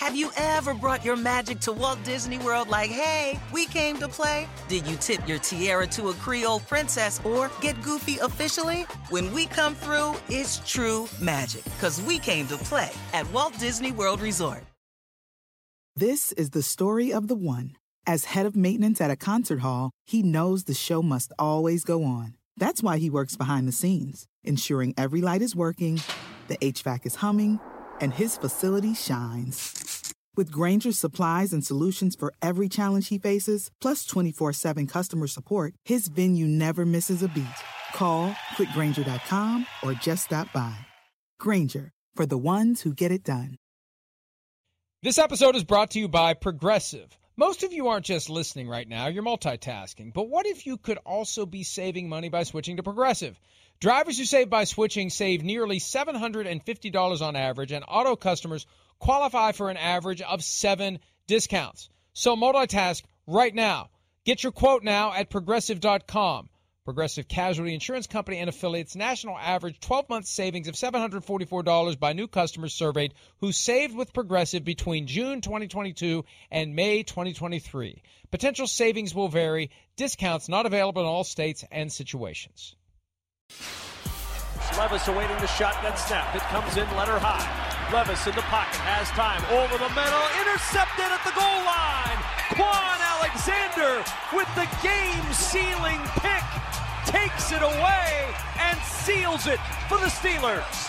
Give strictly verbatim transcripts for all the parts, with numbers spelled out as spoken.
Have you ever brought your magic to Walt Disney World like, hey, we came to play? Did you tip your tiara to a Creole princess or get goofy officially? When we come through, it's true magic, because we came to play at Walt Disney World Resort. This is the story of the one. As head of maintenance at a concert hall, he knows the show must always go on. That's why he works behind the scenes, ensuring every light is working, the H V A C is humming, and his facility shines. With Grainger's supplies and solutions for every challenge he faces, plus twenty-four seven customer support, his venue never misses a beat. Call quick grainger dot com or just stop by. Grainger, for the ones who get it done. This episode is brought to you by Progressive. Most of you aren't just listening right now, you're multitasking. But what if you could also be saving money by switching to Progressive? Drivers who save by switching save nearly seven hundred fifty dollars on average, and auto customers qualify for an average of seven discounts. So multitask right now. Get your quote now at progressive dot com. Progressive Casualty Insurance Company and affiliates, national average twelve-month savings of seven hundred forty-four dollars by new customers surveyed who saved with Progressive between June twenty twenty-two and May twenty twenty-three. Potential savings will vary. Discounts not available in all states and situations. Levis awaiting the shotgun snap. It comes in, letter high. Levis in the pocket, has time, over the middle, intercepted at the goal line. Quan Alexander with the game-sealing pick takes it away and seals it for the Steelers.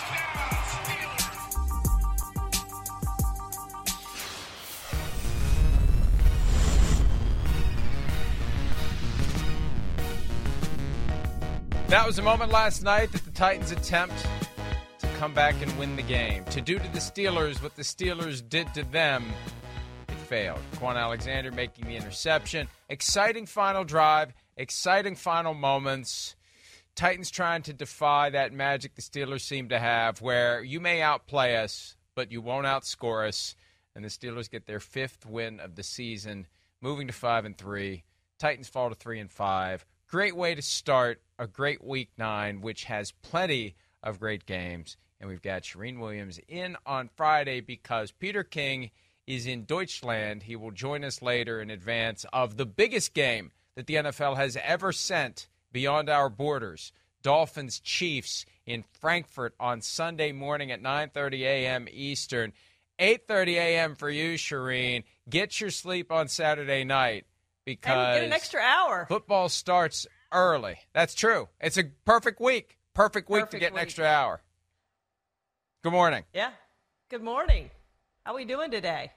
That was a moment last night that the Titans attempt to come back and win the game. To do to the Steelers what the Steelers did to them, it failed. Quan Alexander making the interception. Exciting final drive. Exciting final moments. Titans trying to defy that magic the Steelers seem to have, where you may outplay us, but you won't outscore us. And the Steelers get their fifth win of the season, moving to five and three. Titans fall to three and five. Great way to start a great week nine, which has plenty of great games. And we've got Charean Williams in on Friday because Peter King is in Deutschland. He will join us later in advance of the biggest game that the N F L has ever sent beyond our borders. Dolphins Chiefs in Frankfurt on Sunday morning at nine thirty a.m. Eastern. eight thirty a.m. for you, Charean. Get your sleep on Saturday night. Because and get an extra hour. Football starts early. That's true. It's a perfect week. Perfect week Perfect to get an week. extra hour. Good morning. Yeah. Good morning. How are we doing today?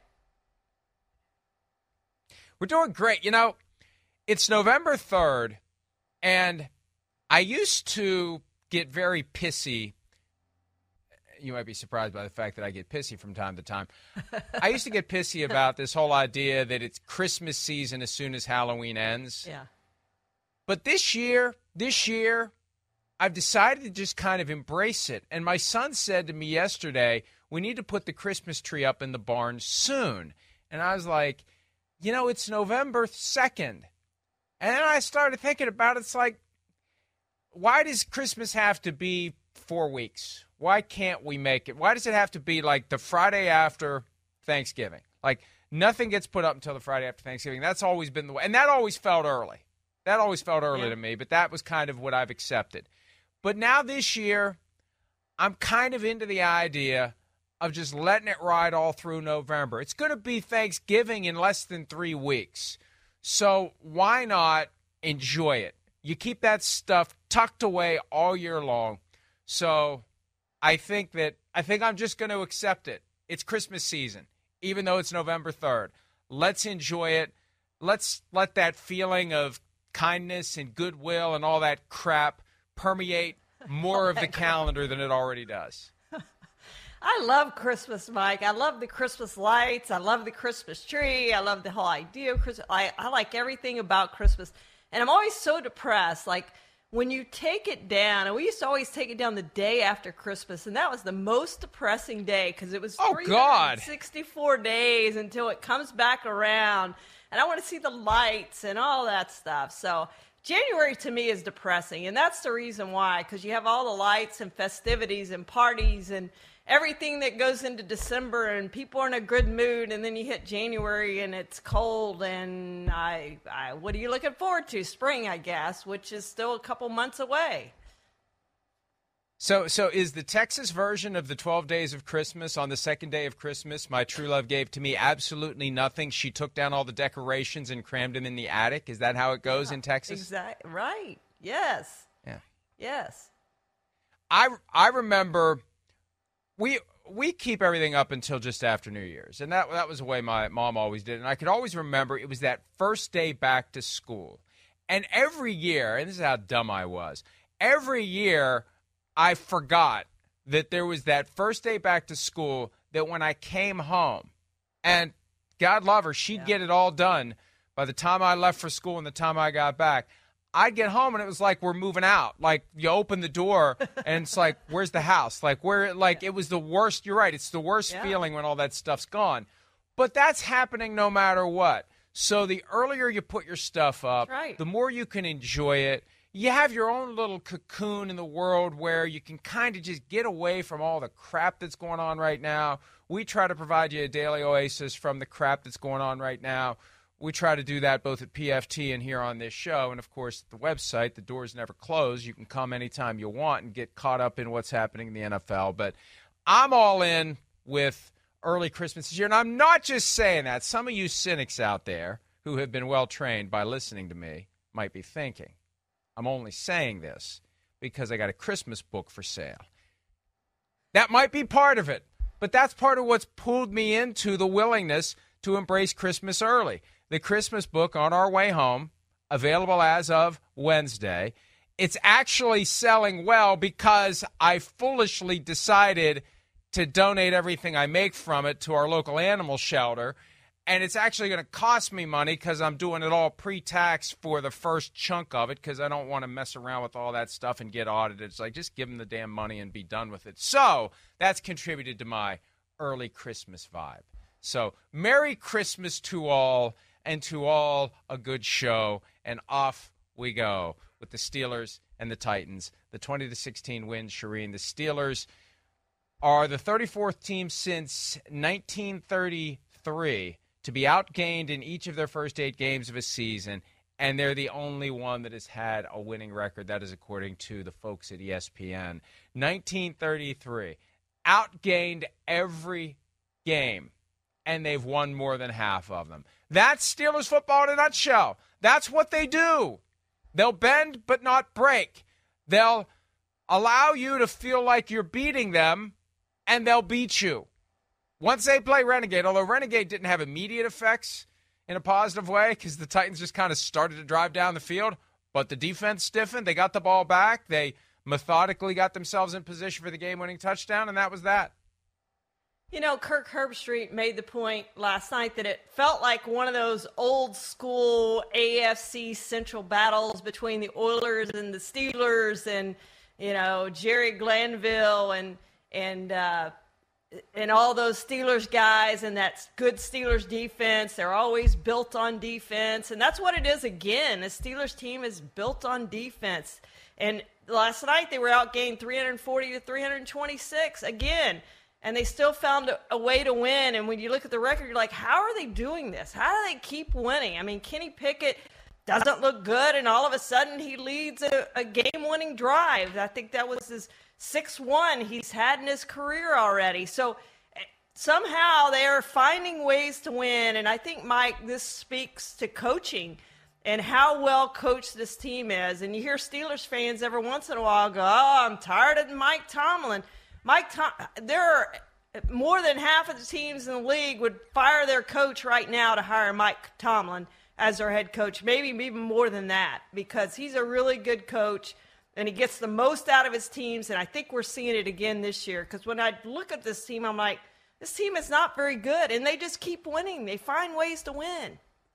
We're doing great. You know, it's November third, and I used to get very pissy. You might be surprised by the fact that I get pissy from time to time. I used to get pissy about this whole idea that it's Christmas season as soon as Halloween ends. Yeah. But this year, this year, I've decided to just kind of embrace it. And my son said to me yesterday, we need to put the Christmas tree up in the barn soon. And I was like, you know, it's November second. And then I started thinking about it. It's like, why does Christmas have to be four weeks? Why can't we make it? Why does it have to be like the Friday after Thanksgiving? Like nothing gets put up until the Friday after Thanksgiving. That's always been the way. And that always felt early. That always felt early yeah. to me, but that was kind of what I've accepted. But now this year, I'm kind of into the idea of just letting it ride all through November. It's going to be Thanksgiving in less than three weeks. So why not enjoy it? You keep that stuff tucked away all year long. So I think that I think I'm just going to accept it. It's Christmas season, even though it's November third. Let's enjoy it. Let's let that feeling of kindness and goodwill and all that crap permeate more of the calendar than it already does. I love Christmas, Mike. I love the Christmas lights. I love the Christmas tree. I love the whole idea of Christmas. I, I like everything about Christmas. And I'm always so depressed. Like, when you take it down, and we used to always take it down the day after Christmas, and that was the most depressing day because it was oh, three hundred sixty-four God. days until it comes back around. And I want to see the lights and all that stuff. So January to me is depressing, and that's the reason why, because you have all the lights and festivities and parties and everything that goes into December and people are in a good mood, and then you hit January and it's cold, and I, I what are you looking forward to? Spring, I guess, which is still a couple months away. So so is the Texas version of the twelve days of Christmas on the second day of Christmas, my true love gave to me absolutely nothing. She took down all the decorations and crammed them in the attic. Is that how it goes yeah, in Texas? Exactly. Right. Yes. Yeah. Yes. I, I remember we we keep everything up until just after New Year's. And that that was the way my mom always did. And I could always remember it was that first day back to school. And every year, and this is how dumb I was, every year I forgot that there was that first day back to school, that when I came home, and God love her, she'd yeah. get it all done by the time I left for school and the time I got back. I'd get home and it was like we're moving out. Like you open the door and it's like, where's the house? Like where? Like it was the worst. You're right. It's the worst yeah. feeling when all that stuff's gone. But that's happening no matter what. So the earlier you put your stuff up, right. the more you can enjoy it. You have your own little cocoon in the world where you can kind of just get away from all the crap that's going on right now. We try to provide you a daily oasis from the crap that's going on right now. We try to do that both at P F T and here on this show. And, of course, the website, the doors never close. You can come anytime you want and get caught up in what's happening in the N F L. But I'm all in with early Christmas this year. And I'm not just saying that. Some of you cynics out there who have been well-trained by listening to me might be thinking, I'm only saying this because I got a Christmas book for sale. That might be part of it, but that's part of what's pulled me into the willingness to embrace Christmas early. The Christmas book On Our Way Home, available as of Wednesday. It's actually selling well because I foolishly decided to donate everything I make from it to our local animal shelter. And it's actually going to cost me money because I'm doing it all pre-tax for the first chunk of it because I don't want to mess around with all that stuff and get audited. It's like, just give them the damn money and be done with it. So that's contributed to my early Christmas vibe. So Merry Christmas to all, and to all a good show. And off we go with the Steelers and the Titans. The twenty to sixteen win, Shireen. The Steelers are the thirty-fourth team since nineteen thirty-three to be outgained in each of their first eight games of a season, and they're the only one that has had a winning record. That is according to the folks at E S P N. nineteen thirty-three, outgained every game, and they've won more than half of them. That's Steelers football in a nutshell. That's what they do. They'll bend but not break. They'll allow you to feel like you're beating them, and they'll beat you. Once they play Renegade, although Renegade didn't have immediate effects in a positive way because the Titans just kind of started to drive down the field, but the defense stiffened. They got the ball back. They methodically got themselves in position for the game-winning touchdown, and that was that. You know, Kirk Herbstreit made the point last night that it felt like one of those old-school A F C Central battles between the Oilers and the Steelers and, you know, Jerry Glanville and and uh, and all those Steelers guys and that good Steelers defense. They're always built on defense, and that's what it is again. The Steelers team is built on defense. And last night they were outgained three hundred forty to three hundred twenty-six again. And they still found a, a way to win. And when you look at the record, you're like, how are they doing this? How do they keep winning? I mean, Kenny Pickett doesn't look good, and all of a sudden he leads a, a game-winning drive. I think that was his sixth one he's had in his career already. So somehow they are finding ways to win. And I think, Mike, this speaks to coaching and how well coached this team is. And you hear Steelers fans every once in a while go, oh, I'm tired of Mike Tomlin. Mike, Tom, there are more than half of the teams in the league would fire their coach right now to hire Mike Tomlin as their head coach, maybe even more than that, because he's a really good coach and he gets the most out of his teams. And I think we're seeing it again this year, because when I look at this team, I'm like, this team is not very good, and they just keep winning. They find ways to win.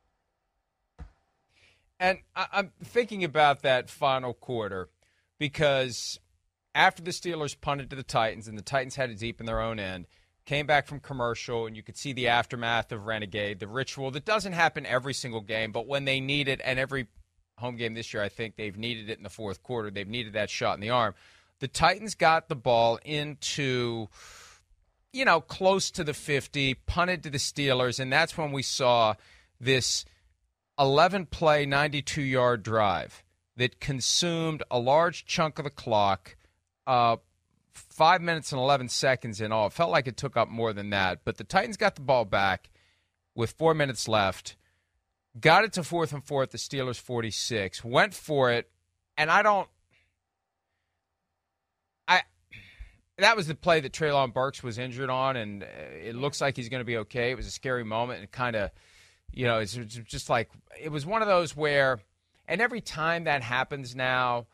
And I'm thinking about that final quarter because after the Steelers punted to the Titans and the Titans had it deep in their own end, came back from commercial, and you could see the aftermath of Renegade, the ritual that doesn't happen every single game, but when they need it, and every home game this year, I think they've needed it in the fourth quarter. They've needed that shot in the arm. The Titans got the ball into you know, close to the fifty, punted to the Steelers, and that's when we saw this eleven-play, ninety-two-yard drive that consumed a large chunk of the clock, uh, five minutes and eleven seconds in all. It felt like it took up more than that, but the Titans got the ball back with four minutes left, got it to fourth and four at the Steelers' forty-six, went for it, and I don't – I that was the play that Treylon Burks was injured on, and it looks like he's going to be okay. It was a scary moment, and kind of, you know, it's just like – it was one of those where – and every time that happens now,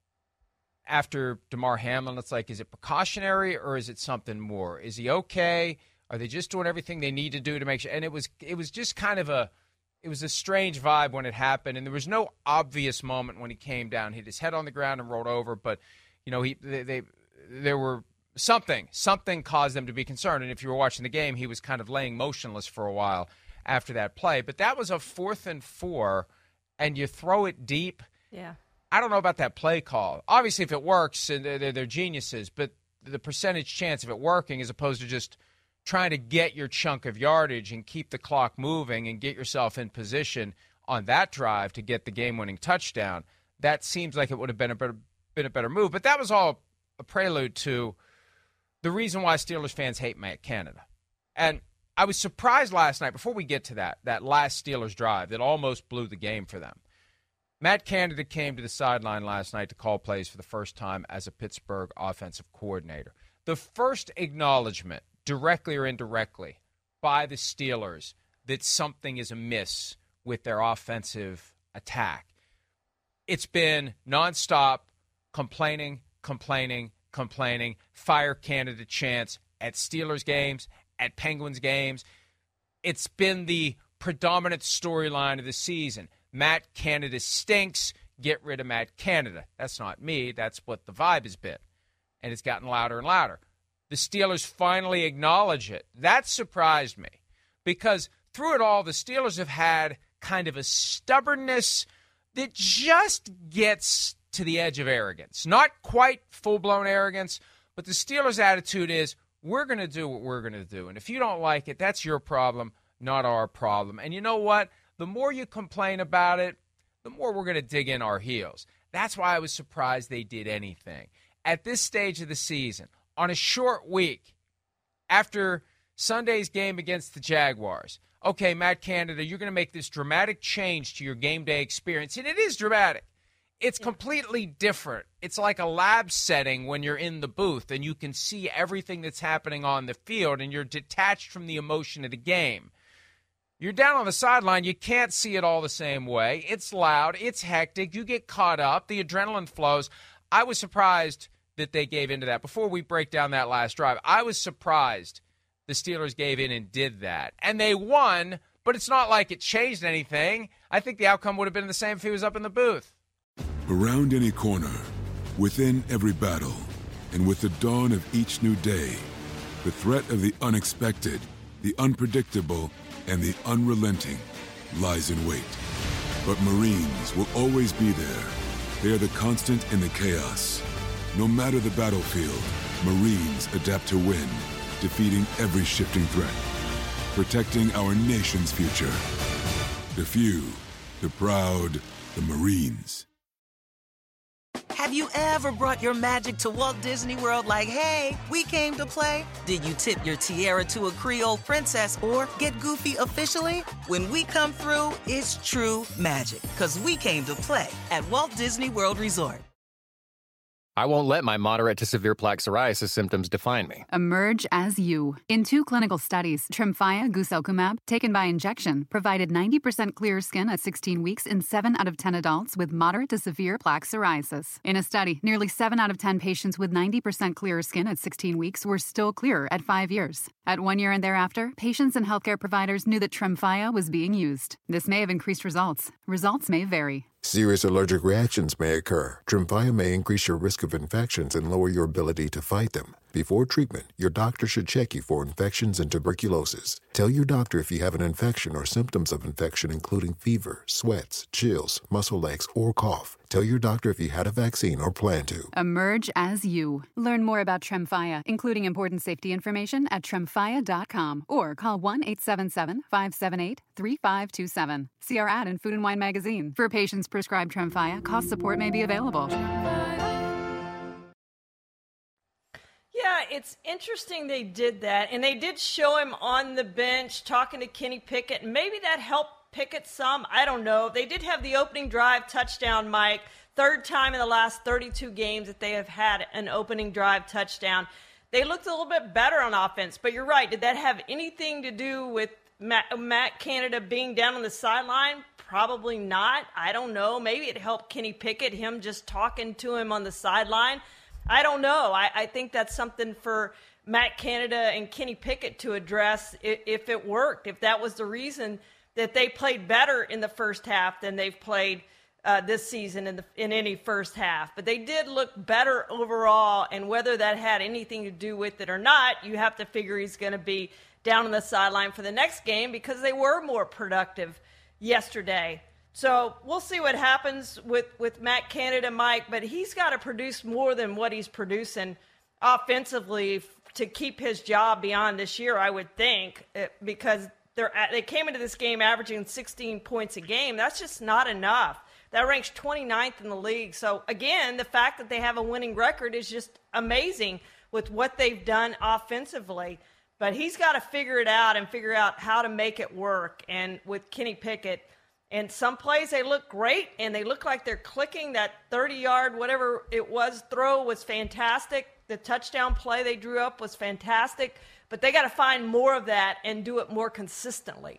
after Damar Hamlin, it's like, is it precautionary or is it something more? Is he okay? Are they just doing everything they need to do to make sure? And it was it was just kind of a it was a strange vibe when it happened, and there was no obvious moment when he came down, hit his head on the ground and rolled over. But you know, he they, they there were something something caused them to be concerned. And if you were watching the game, he was kind of laying motionless for a while after that play. But that was a fourth and four. And you throw it deep. Yeah. I don't know about that play call. Obviously, if it works, and they're, they're geniuses, but the percentage chance of it working as opposed to just trying to get your chunk of yardage and keep the clock moving and get yourself in position on that drive to get the game-winning touchdown, that seems like it would have been a better, been a better move. But that was all a prelude to the reason why Steelers fans hate Matt Canada. And I was surprised last night, before we get to that, that last Steelers drive that almost blew the game for them. Matt Canada came to the sideline last night to call plays for the first time as a Pittsburgh offensive coordinator. The first acknowledgement, directly or indirectly, by the Steelers that something is amiss with their offensive attack. It's been nonstop complaining, complaining, complaining, fire Canada chants at Steelers games, at Penguins games. It's been the predominant storyline of the season. Matt Canada stinks. Get rid of Matt Canada. That's not me. That's what the vibe has been. And it's gotten louder and louder. The Steelers finally acknowledge it. That surprised me because through it all, the Steelers have had kind of a stubbornness that just gets to the edge of arrogance. Not quite full-blown arrogance, but the Steelers' attitude is, we're going to do what we're going to do. And if you don't like it, that's your problem, not our problem. And you know what? The more you complain about it, the more we're going to dig in our heels. That's why I was surprised they did anything. At this stage of the season, on a short week, after Sunday's game against the Jaguars, okay, Matt Canada, you're going to make this dramatic change to your game day experience. And it is dramatic. It's completely different. It's like a lab setting when you're in the booth and you can see everything that's happening on the field and you're detached from the emotion of the game. You're down on the sideline. You can't see it all the same way. It's loud. It's hectic. You get caught up. The adrenaline flows. I was surprised that they gave into that. Before we break down that last drive, I was surprised the Steelers gave in and did that. And they won, but it's not like it changed anything. I think the outcome would have been the same if he was up in the booth. Around any corner, within every battle, and with the dawn of each new day, the threat of the unexpected, the unpredictable, and the unrelenting lies in wait. But Marines will always be there. They are the constant in the chaos. No matter the battlefield, Marines adapt to win, defeating every shifting threat, protecting our nation's future. The few, the proud, the Marines. Have you ever brought your magic to Walt Disney World like, hey, we came to play? Did you tip your tiara to a Creole princess or get goofy officially? When we come through, it's true magic, because we came to play at Walt Disney World Resort. I won't let my moderate to severe plaque psoriasis symptoms define me. Emerge as you. In two clinical studies, Tremfya guselkumab, taken by injection, provided ninety percent clearer skin at sixteen weeks in seven out of ten adults with moderate to severe plaque psoriasis. In a study, nearly seven out of ten patients with ninety percent clearer skin at sixteen weeks were still clearer at five years. At one year and thereafter, patients and healthcare providers knew that Tremfya was being used. This may have increased results. Results may vary. Serious allergic reactions may occur. Tremfya may increase your risk of infections and lower your ability to fight them. Before treatment, your doctor should check you for infections and tuberculosis. Tell your doctor if you have an infection or symptoms of infection, including fever, sweats, chills, muscle aches, or cough. Tell your doctor if you had a vaccine or plan to. Emerge as you. Learn more about Tremfya, including important safety information at tremfya dot com or call one eight seven seven, five seven eight, three five two seven. See our ad in Food and Wine magazine. For patients prescribed Tremfya, cost support may be available. Yeah, it's interesting they did that, and they did show him on the bench talking to Kenny Pickett, and maybe that helped Pickett some. I don't know. They did have the opening drive touchdown, Mike. Third time in the last thirty-two games that they have had an opening drive touchdown. They looked a little bit better on offense, but you're right. Did that have anything to do with Matt, Matt Canada being down on the sideline? Probably not. I don't know. Maybe it helped Kenny Pickett, him just talking to him on the sideline. I don't know. I, I think that's something for Matt Canada and Kenny Pickett to address if, if it worked, if that was the reason that they played better in the first half than they've played uh, this season in, the, in any first half. But they did look better overall, and whether that had anything to do with it or not, you have to figure he's going to be down on the sideline for the next game because they were more productive yesterday. So we'll see what happens with, with Matt Canada, Mike, but he's got to produce more than what he's producing offensively to keep his job beyond this year, I would think, because they're they came into this game averaging sixteen points a game. That's just not enough. That ranks twenty-ninth in the league. So, again, the fact that they have a winning record is just amazing with what they've done offensively. But he's got to figure it out and figure out how to make it work. And with Kenny Pickett, and some plays they look great, and they look like they're clicking. That thirty-yard, whatever it was, throw was fantastic. The touchdown play they drew up was fantastic. But they got to find more of that and do it more consistently.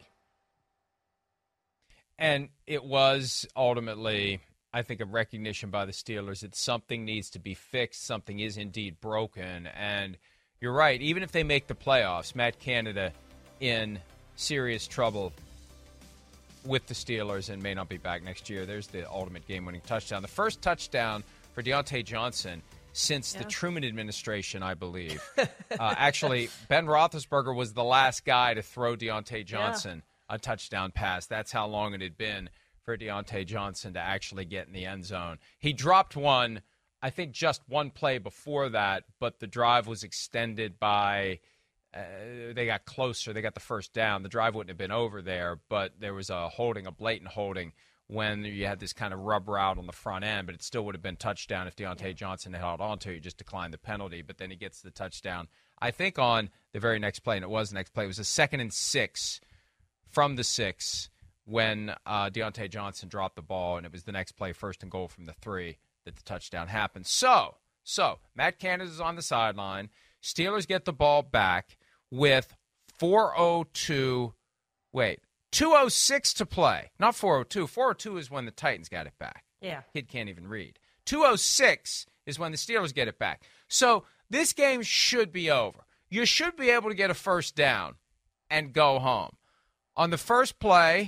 And it was ultimately, I think, a recognition by the Steelers that something needs to be fixed. Something is indeed broken. And you're right. Even if they make the playoffs, Matt Canada in serious trouble with the Steelers and may not be back next year. There's the ultimate game-winning touchdown. The first touchdown for Deontay Johnson since yeah. the Truman administration, I believe. uh, actually, Ben Roethlisberger was the last guy to throw Deontay Johnson yeah. a touchdown pass. That's how long it had been for Deontay Johnson to actually get in the end zone. He dropped one, I think just one play before that, but the drive was extended by uh, – they got closer. They got the first down. The drive wouldn't have been over there, but there was a holding, a blatant holding, when you had this kind of rub route on the front end, but it still would have been touchdown if Deontay Johnson had held on to it. He just declined the penalty, but then he gets the touchdown. I think on the very next play, and it was the next play, it was a second and six from the six when uh, Deontay Johnson dropped the ball, and it was the next play, first and goal from the three, that the touchdown happened. So, so Matt Canada's on the sideline. Steelers get the ball back with four oh two, wait, two oh six to play. Not four oh two. four oh two is when the Titans got it back. Yeah. Kid can't even read. two oh six is when the Steelers get it back. So this game should be over. You should be able to get a first down and go home. On the first play,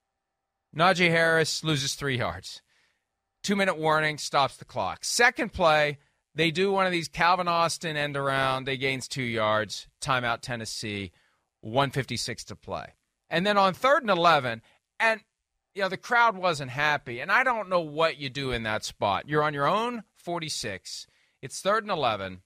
Najee Harris loses three yards. Two-minute warning, stops the clock. Second play, they do one of these Calvin Austin end around. They gains two yards. Timeout Tennessee, one fifty-six to play. And then on third and eleven, and you know the crowd wasn't happy, and I don't know what you do in that spot. You're on your own forty-six. It's third and eleven.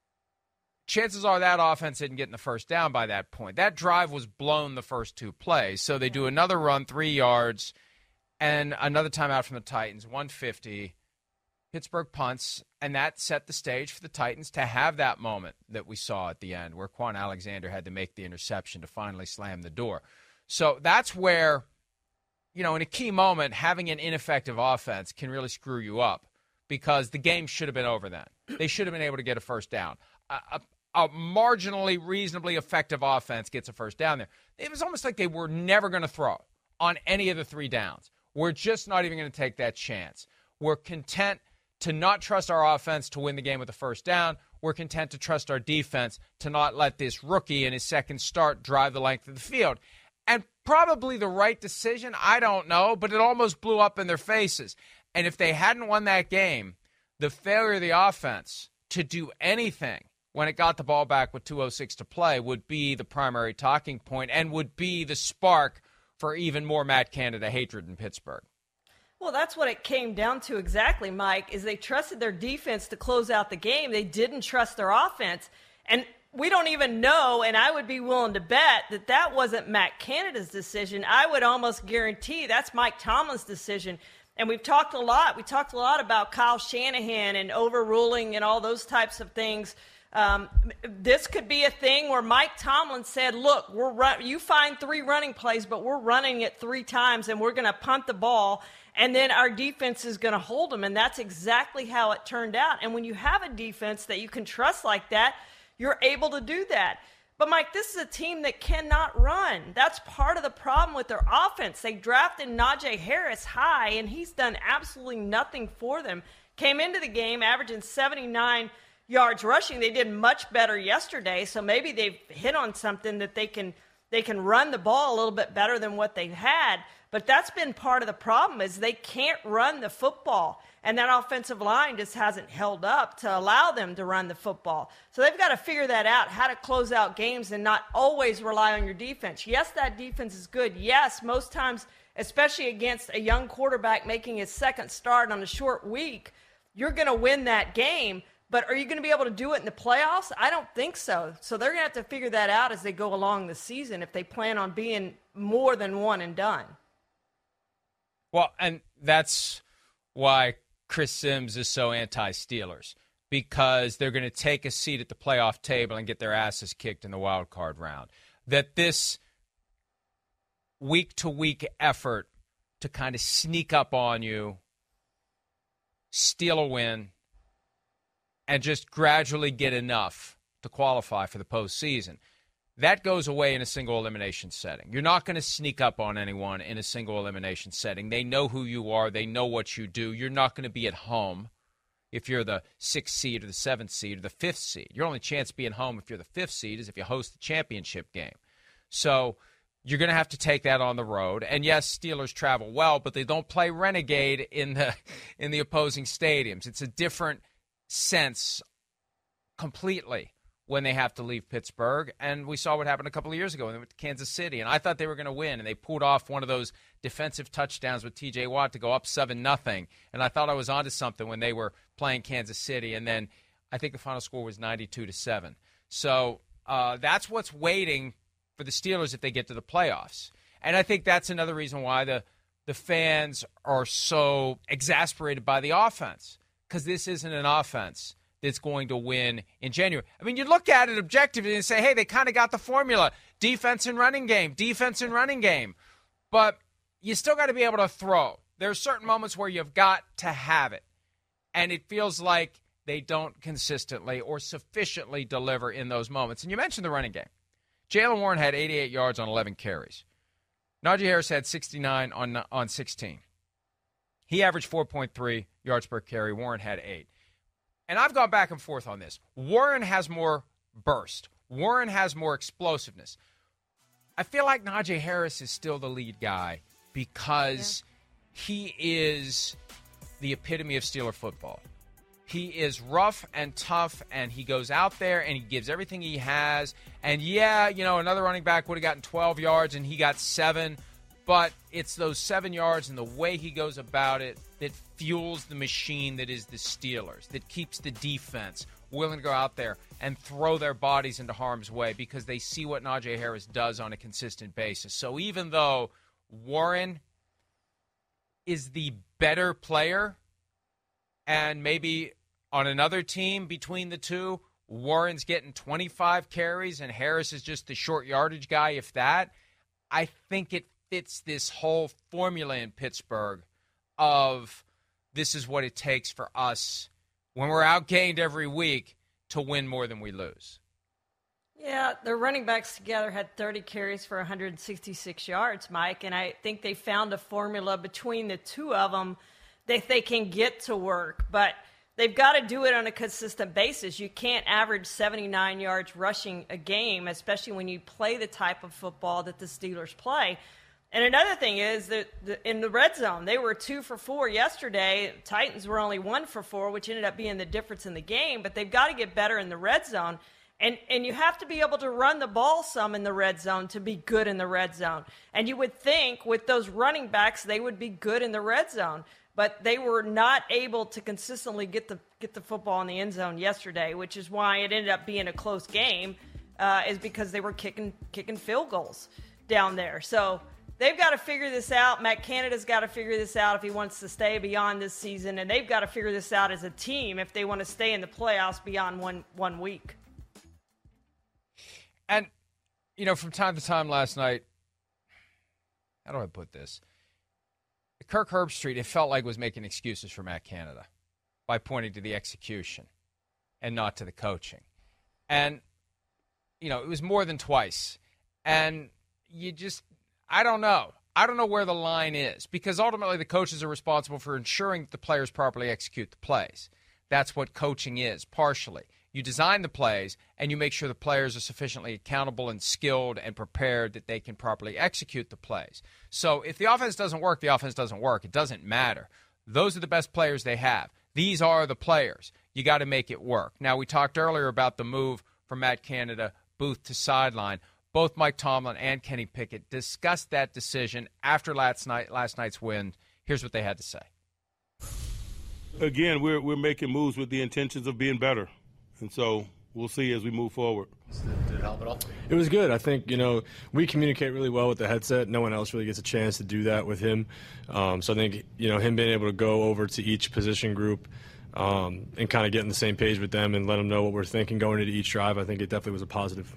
Chances are that offense didn't get in the first down by that point. That drive was blown the first two plays. So they do another run, three yards, and another timeout from the Titans, one fifty. Pittsburgh punts, and that set the stage for the Titans to have that moment that we saw at the end where Quan Alexander had to make the interception to finally slam the door. So that's where, you know, in a key moment, having an ineffective offense can really screw you up because the game should have been over then. They should have been able to get a first down. A, a, a marginally, reasonably effective offense gets a first down there. It was almost like they were never going to throw on any of the three downs. We're just not even going to take that chance. We're content to not trust our offense to win the game with a first down. We're content to trust our defense to not let this rookie in his second start drive the length of the field. And probably the right decision, I don't know, but it almost blew up in their faces. And if they hadn't won that game, the failure of the offense to do anything when it got the ball back with two oh six to play would be the primary talking point and would be the spark for even more Matt Canada hatred in Pittsburgh. Well, that's what it came down to exactly, Mike, is they trusted their defense to close out the game. They didn't trust their offense. And we don't even know, and I would be willing to bet that that wasn't Matt Canada's decision. I would almost guarantee that's Mike Tomlin's decision. And we've talked a lot. We talked a lot about Kyle Shanahan and overruling and all those types of things. Um, this could be a thing where Mike Tomlin said, look, we're run- you find three running plays, but we're running it three times, and we're going to punt the ball, and then our defense is going to hold them. And that's exactly how it turned out. And when you have a defense that you can trust like that, you're able to do that. But, Mike, this is a team that cannot run. That's part of the problem with their offense. They drafted Najee Harris high, and he's done absolutely nothing for them. Came into the game averaging seventy-nine yards rushing. They did much better yesterday, so maybe they've hit on something that they can they can run the ball a little bit better than what they've had. But that's been part of the problem, is they can't run the football. And that offensive line just hasn't held up to allow them to run the football. So they've got to figure that out, how to close out games and not always rely on your defense. Yes, that defense is good. Yes, most times, especially against a young quarterback making his second start on a short week, you're going to win that game. But are you going to be able to do it in the playoffs? I don't think so. So they're going to have to figure that out as they go along the season if they plan on being more than one and done. Well, and that's why Chris Sims is so anti-Steelers, because they're going to take a seat at the playoff table and get their asses kicked in the wild card round. That this week-to-week effort to kind of sneak up on you, steal a win, and just gradually get enough to qualify for the postseason, that goes away in a single elimination setting. You're not going to sneak up on anyone in a single elimination setting. They know who you are. They know what you do. You're not going to be at home if you're the sixth seed or the seventh seed or the fifth seed. Your only chance of being home if you're the fifth seed is if you host the championship game. So you're going to have to take that on the road. And yes, Steelers travel well, but they don't play Renegade in the in the opposing stadiums. It's a different sense completely when they have to leave Pittsburgh. And we saw what happened a couple of years ago when they went to Kansas City. And I thought they were going to win, and they pulled off one of those defensive touchdowns with T J Watt to go up seven nothing. And I thought I was onto something when they were playing Kansas City. And then I think the final score was ninety-two to seven. So uh, that's what's waiting for the Steelers if they get to the playoffs. And I think that's another reason why the, the fans are so exasperated by the offense, because this isn't an offense that's going to win in January. I mean, you look at it objectively and say, hey, they kind of got the formula. Defense and running game, defense and running game. But you still got to be able to throw. There are certain moments where you've got to have it. And it feels like they don't consistently or sufficiently deliver in those moments. And you mentioned the running game. Jaylen Warren had eighty-eight yards on eleven carries. Najee Harris had sixty-nine on, on sixteen. He averaged four point three yards per carry. Warren had eight. And I've gone back and forth on this. Warren has more burst. Warren has more explosiveness. I feel like Najee Harris is still the lead guy because yeah. he is the epitome of Steeler football. He is rough and tough, and he goes out there and he gives everything he has. And, yeah, you know, another running back would have gotten twelve yards and he got seven. But it's those seven yards and the way he goes about it that fuels the machine that is the Steelers, that keeps the defense willing to go out there and throw their bodies into harm's way because they see what Najee Harris does on a consistent basis. So even though Warren is the better player, and maybe on another team between the two, Warren's getting twenty-five carries and Harris is just the short yardage guy, if that, I think it fits this whole formula in Pittsburgh of this is what it takes for us when we're outgained every week to win more than we lose. Yeah, their running backs together had thirty carries for one hundred sixty-six yards, Mike, and I think they found a formula between the two of them that they can get to work, but they've got to do it on a consistent basis. You can't average seventy-nine yards rushing a game, especially when you play the type of football that the Steelers play. And another thing is that the, in the red zone, they were two for four yesterday. Titans were only one for four, which ended up being the difference in the game. But they've got to get better in the red zone. And and you have to be able to run the ball some in the red zone to be good in the red zone. And you would think with those running backs, they would be good in the red zone. But they were not able to consistently get the get the football in the end zone yesterday, which is why it ended up being a close game, uh, is because they were kicking kicking field goals down there. So they've got to figure this out. Matt Canada's got to figure this out if he wants to stay beyond this season, and they've got to figure this out as a team if they want to stay in the playoffs beyond one one week. And, you know, from time to time last night, how do I put this? Kirk Herbstreit, it felt like, was making excuses for Matt Canada by pointing to the execution and not to the coaching. And, you know, it was more than twice. And you just, I don't know. I don't know where the line is, because ultimately the coaches are responsible for ensuring that the players properly execute the plays. That's what coaching is, partially. You design the plays, and you make sure the players are sufficiently accountable and skilled and prepared that they can properly execute the plays. So if the offense doesn't work, the offense doesn't work. It doesn't matter. Those are the best players they have. These are the players. You got to make it work. Now, we talked earlier about the move from Matt Canada, booth to sideline. Both Mike Tomlin and Kenny Pickett discussed that decision after last night, last night's win. Here's what they had to say. Again, we're we're making moves with the intentions of being better. And so we'll see as we move forward. Did it help at all? It was good. I think, you know, we communicate really well with the headset. No one else really gets a chance to do that with him. Um, so I think, you know, him being able to go over to each position group um, and kind of get on the same page with them and let them know what we're thinking going into each drive, I think it definitely was a positive.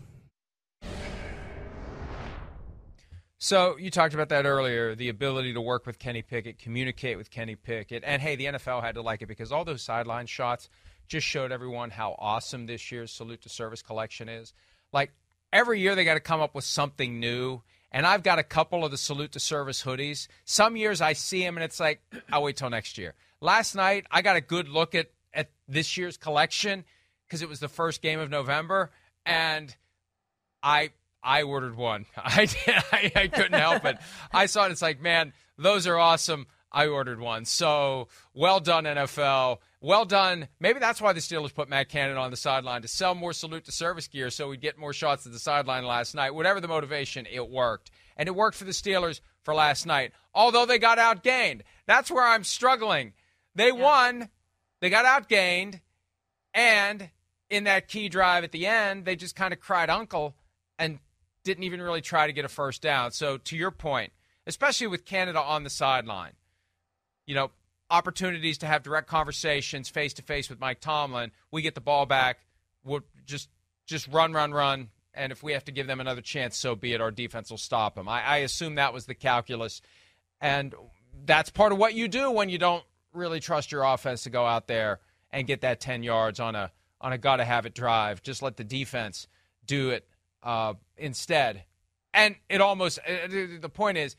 So you talked about that earlier, the ability to work with Kenny Pickett, communicate with Kenny Pickett. And, hey, the N F L had to like it because all those sideline shots just showed everyone how awesome this year's Salute to Service collection is. Like, every year they got to come up with something new. And I've got a couple of the Salute to Service hoodies. Some years I see them and it's like, I'll wait till next year. Last night I got a good look at, at this year's collection because it was the first game of November. And I I ordered one. I, I, I couldn't help it. I saw it. It's like, man, those are awesome. I ordered one. So well done, N F L. Well done. Maybe that's why the Steelers put Matt Canada on the sideline, to sell more Salute to Service gear so we'd get more shots at the sideline last night. Whatever the motivation, it worked. And it worked for the Steelers for last night, although they got outgained. That's where I'm struggling. They yeah. won. They got outgained. And in that key drive at the end, they just kind of cried uncle and didn't even really try to get a first down. So to your point, especially with Canada on the sideline, you know, opportunities to have direct conversations face-to-face with Mike Tomlin. We get the ball back. We'll just just run, run, run. And if we have to give them another chance, so be it. Our defense will stop them. I, I assume that was the calculus. And that's part of what you do when you don't really trust your offense to go out there and get that ten yards on a on a gotta-have-it drive. Just let the defense do it uh, instead. And it almost uh, – the point is,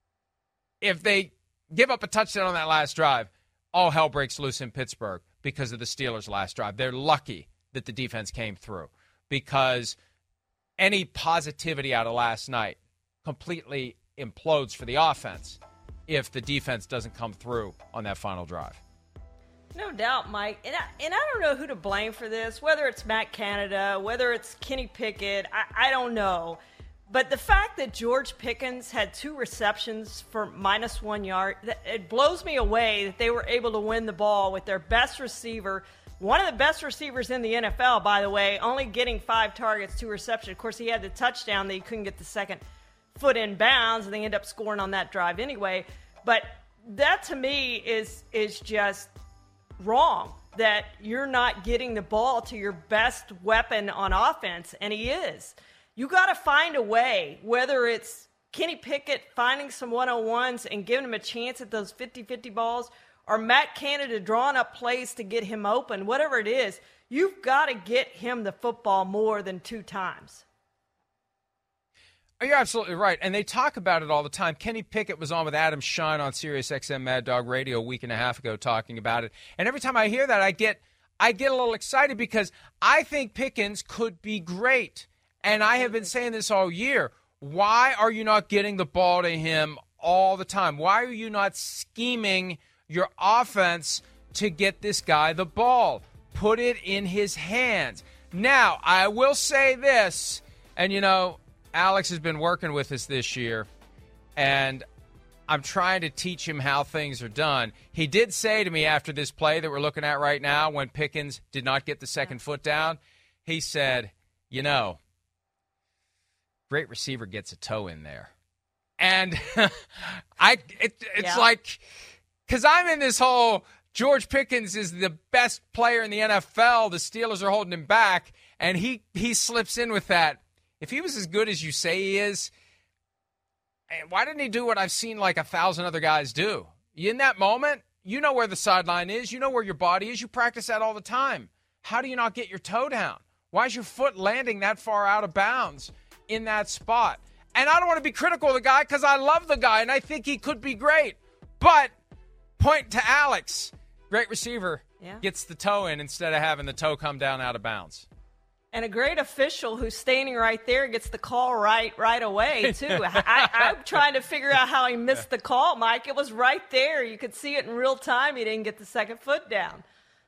if they – give up a touchdown on that last drive, all hell breaks loose in Pittsburgh because of the Steelers' last drive. They're lucky that the defense came through, because any positivity out of last night completely implodes for the offense if the defense doesn't come through on that final drive. No doubt, Mike. And I, and I don't know who to blame for this, whether it's Matt Canada, whether it's Kenny Pickett, I, I don't know. But the fact that George Pickens had two receptions for minus one yard, it blows me away that they were able to win the ball with their best receiver, one of the best receivers in the N F L, by the way, only getting five targets, two receptions. Of course, he had the touchdown that he couldn't get the second foot in bounds, and they ended up scoring on that drive anyway. But that, to me, is is just wrong, that you're not getting the ball to your best weapon on offense, and he is. You got to find a way, whether it's Kenny Pickett finding some one-on-ones and giving him a chance at those fifty-fifty balls, or Matt Canada drawing up plays to get him open, whatever it is, you've got to get him the football more than two times. You're absolutely right, and they talk about it all the time. Kenny Pickett was on with Adam Shine on Sirius X M Mad Dog Radio a week and a half ago talking about it, and every time I hear that, I get I get a little excited because I think Pickens could be great. And I have been saying this all year. Why are you not getting the ball to him all the time? Why are you not scheming your offense to get this guy the ball? Put it in his hands. Now, I will say this, and, you know, Alex has been working with us this year, and I'm trying to teach him how things are done. He did say to me after this play that we're looking at right now, when Pickens did not get the second foot down, he said, you know, great receiver gets a toe in there. And I, it, it's yeah. like, because I'm in this whole George Pickens is the best player in the N F L. The Steelers are holding him back, and he, he slips in with that. If he was as good as you say he is, why didn't he do what I've seen like a thousand other guys do? In that moment, you know where the sideline is. You know where your body is. You practice that all the time. How do you not get your toe down? Why is your foot landing that far out of bounds in that spot? And I don't want to be critical of the guy because I love the guy and I think he could be great. But point to Alex, great receiver, yeah. gets the toe in instead of having the toe come down out of bounds. And a great official who's standing right there gets the call right right away, too. I, I'm trying to figure out how he missed the call, Mike. It was right there. You could see it in real time. He didn't get the second foot down.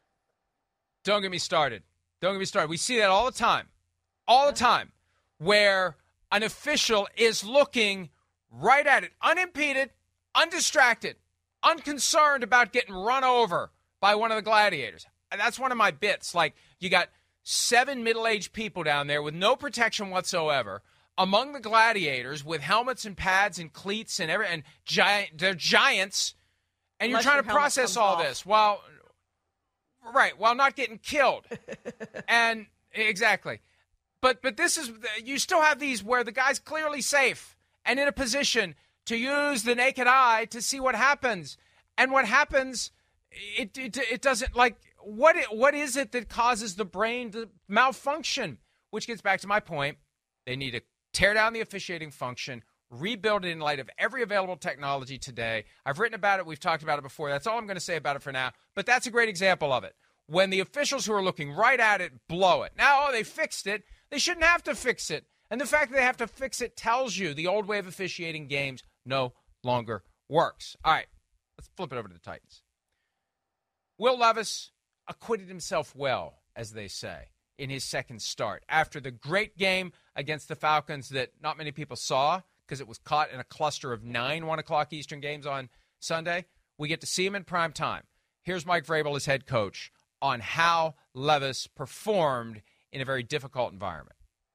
Don't get me started. Don't get me started. We see that all the time. All the time. Where an official is looking right at it, unimpeded, undistracted, unconcerned about getting run over by one of the gladiators. And that's one of my bits. Like, you got seven middle-aged people down there with no protection whatsoever among the gladiators with helmets and pads and cleats and every and giant they're giants, and Unless you're trying to process all off. this while right while not getting killed. And exactly. But but this is you still have these where the guy's clearly safe and in a position to use the naked eye to see what happens. And what happens it it, it doesn't like What what is it that causes the brain to malfunction? Which gets back to my point. They need to tear down the officiating function, rebuild it in light of every available technology today. I've written about it. We've talked about it before. That's all I'm going to say about it for now. But that's a great example of it. When the officials who are looking right at it blow it. Now, oh, they fixed it. They shouldn't have to fix it. And the fact that they have to fix it tells you the old way of officiating games no longer works. All right, let's flip it over to the Titans. Will Levis acquitted himself well, as they say, in his second start. After the great game against the Falcons that not many people saw because it was caught in a cluster of nine one o'clock Eastern games on Sunday, we get to see him in prime time. Here's Mike Vrabel as head coach on how Levis performed in a very difficult environment.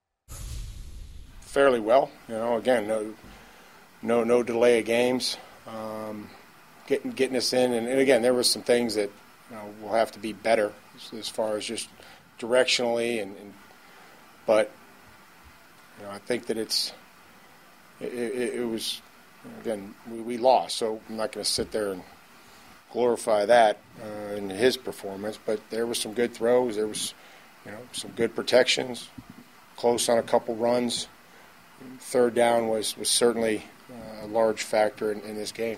Fairly well. You know, again, no no, no delay of games, um, getting, getting us in. And, and, again, there were some things that You know, we'll have to be better as, as far as just directionally, and, and but you know, I think that it's it, it, it was again we, we lost, so I'm not going to sit there and glorify that uh, in his performance. But there was some good throws, there was you know some good protections, close on a couple runs. Third down was was certainly uh, a large factor in, in this game.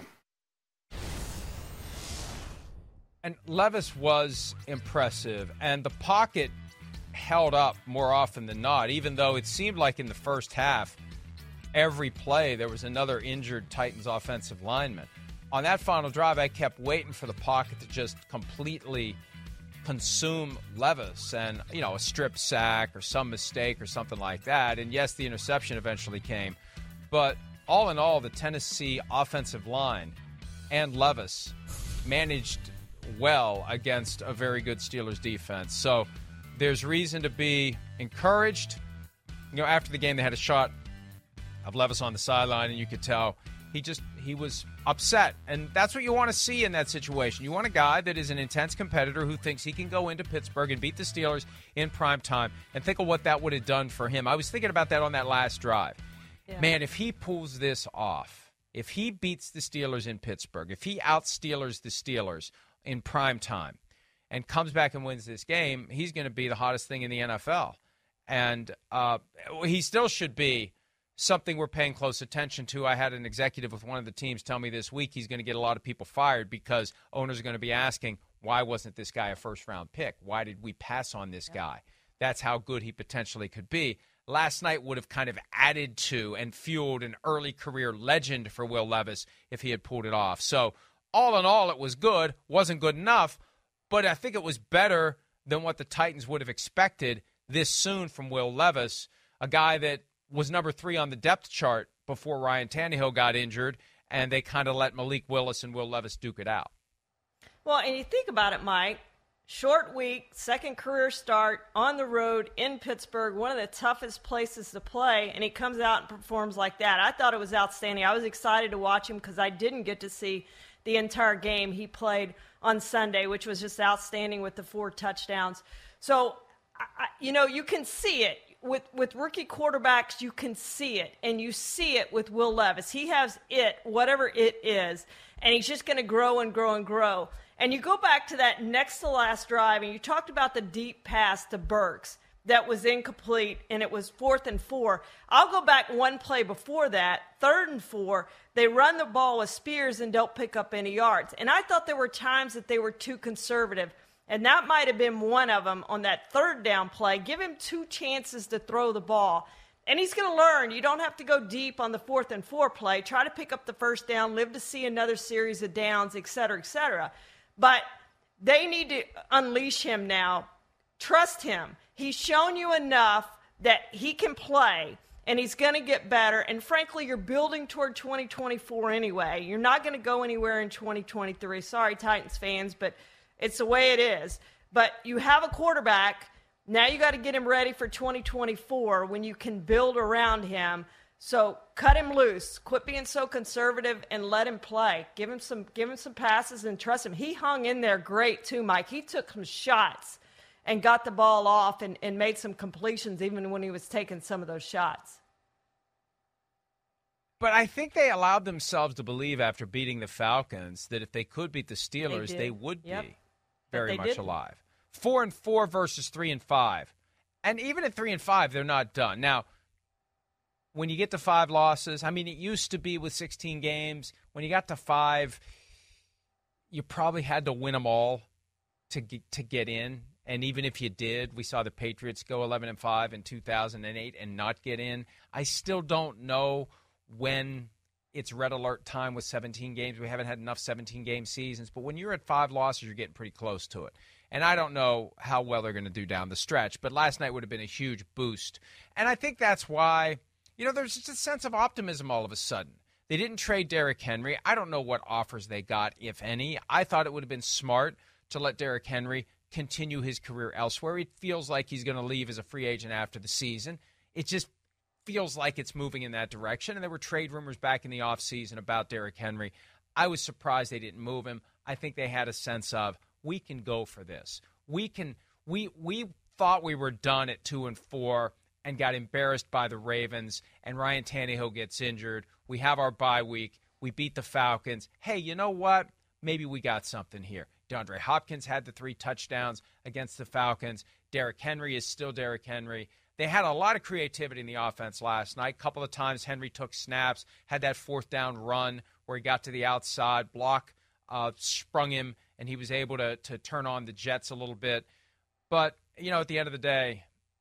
And Levis was impressive, and the pocket held up more often than not, even though it seemed like in the first half, every play there was another injured Titans offensive lineman. On that final drive, I kept waiting for the pocket to just completely consume Levis and, you know, a strip sack or some mistake or something like that. And, yes, the interception eventually came. But all in all, the Tennessee offensive line and Levis managed well against a very good Steelers defense. So there's reason to be encouraged. You know, after the game, they had a shot of Levis on the sideline, and you could tell he just he was upset. And that's what you want to see in that situation. You want a guy that is an intense competitor who thinks he can go into Pittsburgh and beat the Steelers in prime time, and think of what that would have done for him. I was thinking about that on that last drive. Yeah. Man, if he pulls this off, if he beats the Steelers in Pittsburgh, if he out-Steelers the Steelers in prime time and comes back and wins this game, he's going to be the hottest thing in the N F L. And uh, he still should be something we're paying close attention to. I had an executive with one of the teams tell me this week he's going to get a lot of people fired because owners are going to be asking, why wasn't this guy a first-round pick? Why did we pass on this guy? That's how good he potentially could be. last night would have kind of added to and fueled an early career legend for Will Levis if he had pulled it off. So all in all, it was good. Wasn't good enough, but I think it was better than what the Titans would have expected this soon from Will Levis, a guy that was number three on the depth chart before Ryan Tannehill got injured, and they kind of let Malik Willis and Will Levis duke it out. Well, and you think about it, Mike, short week, second career start, on the road in Pittsburgh, one of the toughest places to play, and he comes out and performs like that. I thought it was outstanding. I was excited to watch him because I didn't get to see the entire game he played on Sunday, which was just outstanding with the four touchdowns. So, I, you know, you can see it. With with rookie quarterbacks, you can see it, and you see it with Will Levis. He has it, whatever it is, and he's just going to grow and grow and grow. And you go back to that next to last drive, and you talked about the deep pass to Burks that was incomplete, and it was fourth and four. I'll go back one play before that, third and four. They run the ball with Spears and don't pick up any yards. And I thought there were times that they were too conservative. And that might have been one of them on that third down play. Give him two chances to throw the ball. And he's going to learn. You don't have to go deep on the fourth and four play. Try to pick up the first down, live to see another series of downs, et cetera, et cetera. But they need to unleash him now. Trust him. He's shown you enough that he can play, and he's going to get better. And frankly, you're building toward twenty twenty-four anyway. You're not going to go anywhere in twenty twenty-three. Sorry, Titans fans, but it's the way it is. But you have a quarterback. Now you got to get him ready for twenty twenty-four when you can build around him. So cut him loose. Quit being so conservative and let him play. Give him some give him some passes and trust him. He hung in there great too, Mike. He took some shots and got the ball off and, and made some completions even when he was taking some of those shots. But I think they allowed themselves to believe after beating the Falcons that if they could beat the Steelers, they, they would yep. be very much didn't. alive. Four and four versus three and five. And even at three and five, they're not done. Now, when you get to five losses, I mean, it used to be with sixteen games. When you got to five, you probably had to win them all to get, to get in. And even if you did, we saw the Patriots go eleven and five in two thousand eight and not get in. I still don't know when it's red alert time with seventeen games. We haven't had enough seventeen-game seasons. But when you're at five losses, you're getting pretty close to it. And I don't know how well they're going to do down the stretch. But last night would have been a huge boost. And I think that's why, you know, there's just a sense of optimism all of a sudden. They didn't trade Derrick Henry. I don't know what offers they got, if any. I thought it would have been smart to let Derrick Henry continue his career elsewhere. It feels like he's going to leave as a free agent after the season. It just feels like it's moving in that direction. And there were trade rumors back in the offseason about Derrick Henry. I was surprised they didn't move him. I think they had a sense of, we can go for this. We can. We we thought we were done at two and four and got embarrassed by the Ravens, and Ryan Tannehill gets injured. We have our bye week. We beat the Falcons. Hey, you know what? Maybe we got something here. DeAndre Hopkins had the three touchdowns against the Falcons. Derrick Henry is still Derrick Henry. They had a lot of creativity in the offense last night. A couple of times Henry took snaps, had that fourth down run where he got to the outside, block uh, sprung him, and he was able to to turn on the Jets a little bit. But, you know, at the end of the day,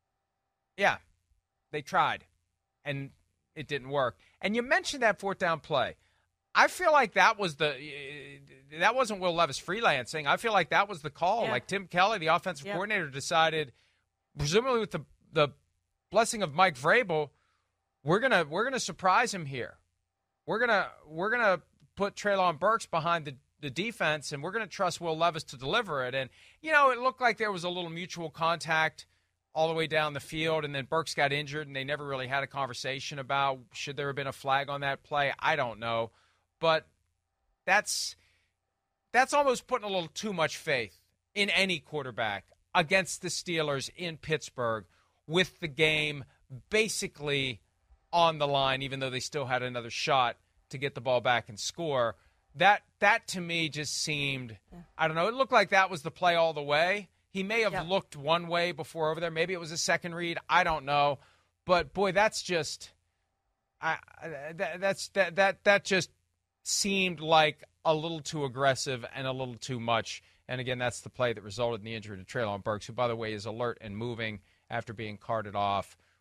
yeah, they tried, and it didn't work. And you mentioned that fourth down play. I feel like that was the – that wasn't Will Levis freelancing. I feel like that was the call. Yeah. Like Tim Kelly, the offensive Yep. coordinator, decided, presumably with the, the blessing of Mike Vrabel, we're gonna we're gonna surprise him here. We're gonna we're gonna put Treylon Burks behind the, the defense, and we're gonna trust Will Levis to deliver it. And you know, it looked like there was a little mutual contact all the way down the field, and then Burks got injured, and they never really had a conversation about should there have been a flag on that play. I don't know. But that's that's almost putting a little too much faith in any quarterback against the Steelers in Pittsburgh with the game basically on the line, even though they still had another shot to get the ball back and score. That, that to me, just seemed, yeah. I don't know, it looked like that was the play all the way. He may have yeah. looked one way before over there. Maybe it was a second read. I don't know. But, boy, that's just I, that, that's that that that just seemed like a little too aggressive and a little too much. And, again, that's the play that resulted in the injury to Treylon Burks, who, by the way, is alert and moving after being carted off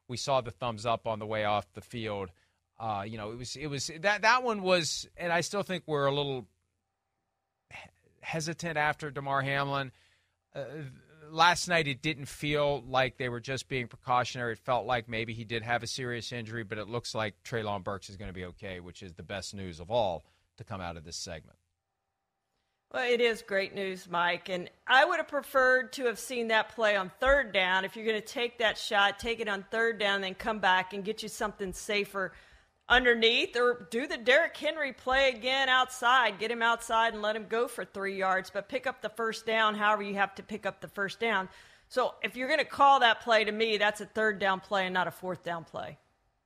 we saw the thumbs up on the way off the field. Uh, you know, it was it was that that one was, and I still think we're a little hesitant after Damar Hamlin. Uh, last night, it didn't feel like they were just being precautionary. It felt like maybe he did have a serious injury, but it looks like Treylon Burks is going to be okay, which is the best news of all to come out of this segment. Well, it is great news, Mike, and I would have preferred to have seen that play on third down. If you're going to take that shot, take it on third down, then come back and get you something safer underneath, or do the Derrick Henry play again outside. Get him outside and let him go for three yards, but pick up the first down however you have to pick up the first down. So if you're going to call that play, to me, that's a third down play and not a fourth down play.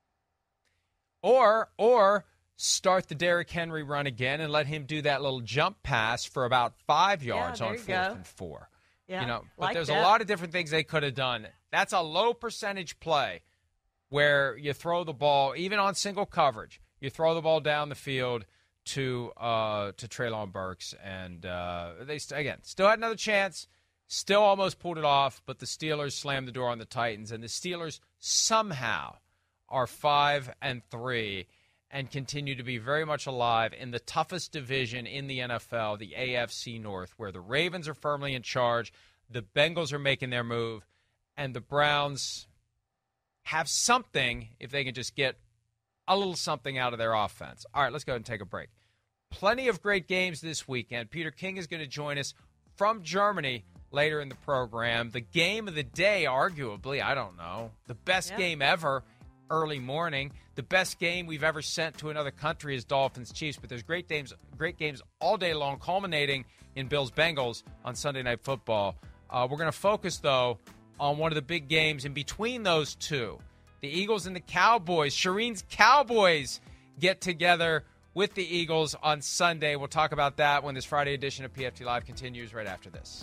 Or, or start the Derrick Henry run again and let him do that little jump pass for about five yards yeah, on fourth go. and four. Yeah, you know, but like there's that. a lot of different things they could have done. That's a low percentage play where you throw the ball, even on single coverage, you throw the ball down the field to uh, to Treylon Burks, and uh, they st- again still had another chance, still almost pulled it off, but the Steelers slammed the door on the Titans, and the Steelers somehow are five and three and continue to be very much alive in the toughest division in the N F L, the A F C North, where the Ravens are firmly in charge, the Bengals are making their move, and the Browns have something if they can just get a little something out of their offense. All right, let's go ahead and take a break. Plenty of great games this weekend. Peter King is going to join us from Germany later in the program. The game of the day, arguably, I don't know, the best yeah. game ever, early morning. The best game we've ever sent to another country is Dolphins-Chiefs, but there's great games, great games all day long, culminating in Bills-Bengals on Sunday Night Football. Uh, we're going to focus, though, on one of the big games in between those two. The Eagles and the Cowboys. Shireen's Cowboys get together with the Eagles on Sunday. We'll talk about that when this Friday edition of P F T Live continues right after this.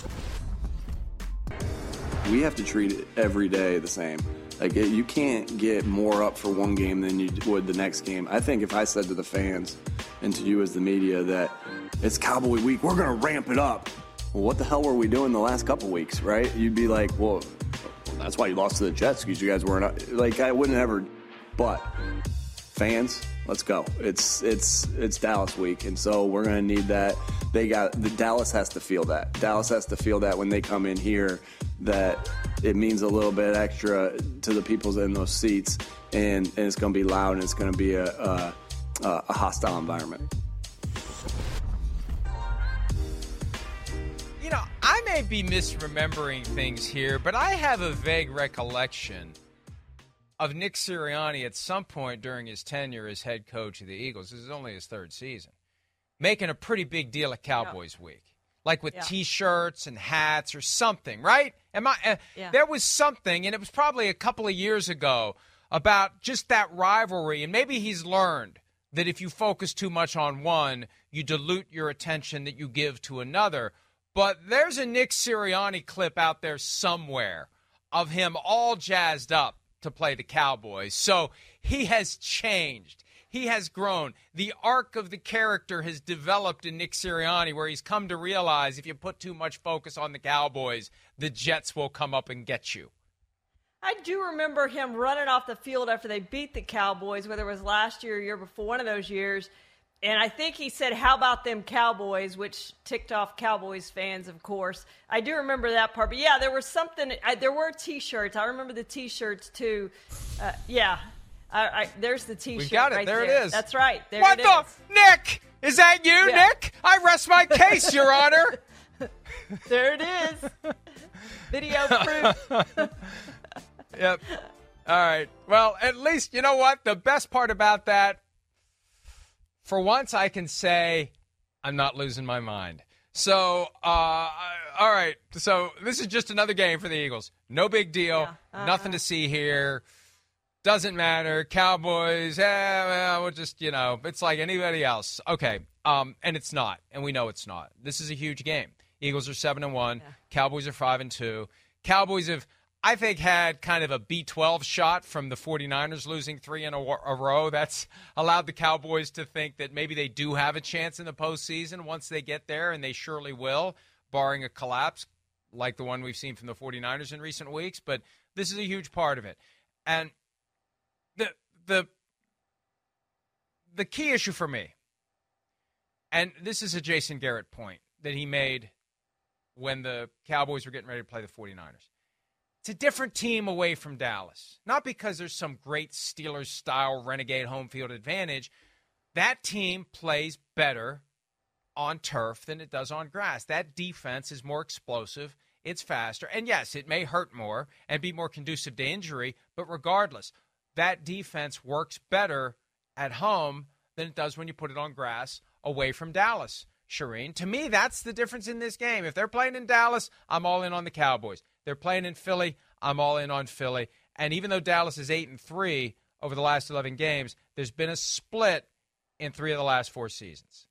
We have to treat it every day the same. Like, you can't get more up for one game than you would the next game. I think if I said to the fans and to you as the media that it's Cowboy week, we're going to ramp it up. Well, what the hell were we doing the last couple weeks, right? You'd be like, well, that's why you lost to the Jets, because you guys weren't, like, I wouldn't ever, but fans, let's go. It's it's it's Dallas week, and so we're going to need that. They got, the Dallas has to feel that. Dallas has to feel that when they come in here, that it means a little bit extra to the people in those seats, and, and it's going to be loud, and it's going to be a, a, a hostile environment. You know, I may be misremembering things here, but I have a vague recollection of Nick Sirianni at some point during his tenure as head coach of the Eagles. This is only his third season, making a pretty big deal at Cowboys yeah. Week, like with yeah. T-shirts and hats or something, right? Am I? Uh, yeah. There was something, and it was probably a couple of years ago, about just that rivalry, and maybe he's learned that if you focus too much on one, you dilute your attention that you give to another. But there's a Nick Sirianni clip out there somewhere of him all jazzed up to play the Cowboys. So he has changed. He has grown. The arc of the character has developed in Nick Sirianni, where he's come to realize if you put too much focus on the Cowboys, the Jets will come up and get you. I do remember him running off the field after they beat the Cowboys, whether it was last year or year before, one of those years. And I think he said, how about them Cowboys, which ticked off Cowboys fans, of course. I do remember that part. But, yeah, there was something – there were T-shirts. I remember the T-shirts, too. Uh, yeah. I, I, there's the T-shirt. We've got it. Right there, there it is. That's right. There what it the? Is. Nick, is that you, yeah. Nick? I rest my case, Your Honor. There it is. Video proof. Yep. All right. Well, at least, you know what? The best part about that, for once I can say I'm not losing my mind. So, uh, all right. So this is just another game for the Eagles. No big deal. Yeah. Uh-huh. Nothing to see here. Doesn't matter. Cowboys, eh, well, we'll just, you know, it's like anybody else. Okay. Um, and it's not. And we know it's not. This is a huge game. Eagles are seven and one. Yeah. Cowboys are five and two. Cowboys have, I think, had kind of a B twelve shot from the 49ers losing three in a, a row. That's allowed the Cowboys to think that maybe they do have a chance in the postseason once they get there, and they surely will, barring a collapse like the one we've seen from the 49ers in recent weeks. But this is a huge part of it. And the the the key issue for me, and this is a Jason Garrett point that he made when the Cowboys were getting ready to play the 49ers. It's a different team away from Dallas. Not because there's some great Steelers-style renegade home field advantage. That team plays better on turf than it does on grass. That defense is more explosive. It's faster. And, yes, it may hurt more and be more conducive to injury, but regardless, that defense works better at home than it does when you put it on grass away from Dallas, Shireen. To me, that's the difference in this game. If they're playing in Dallas, I'm all in on the Cowboys. They're playing in Philly, I'm all in on Philly. And even though Dallas is eight and three over the last eleven games, there's been a split in three of the last four seasons.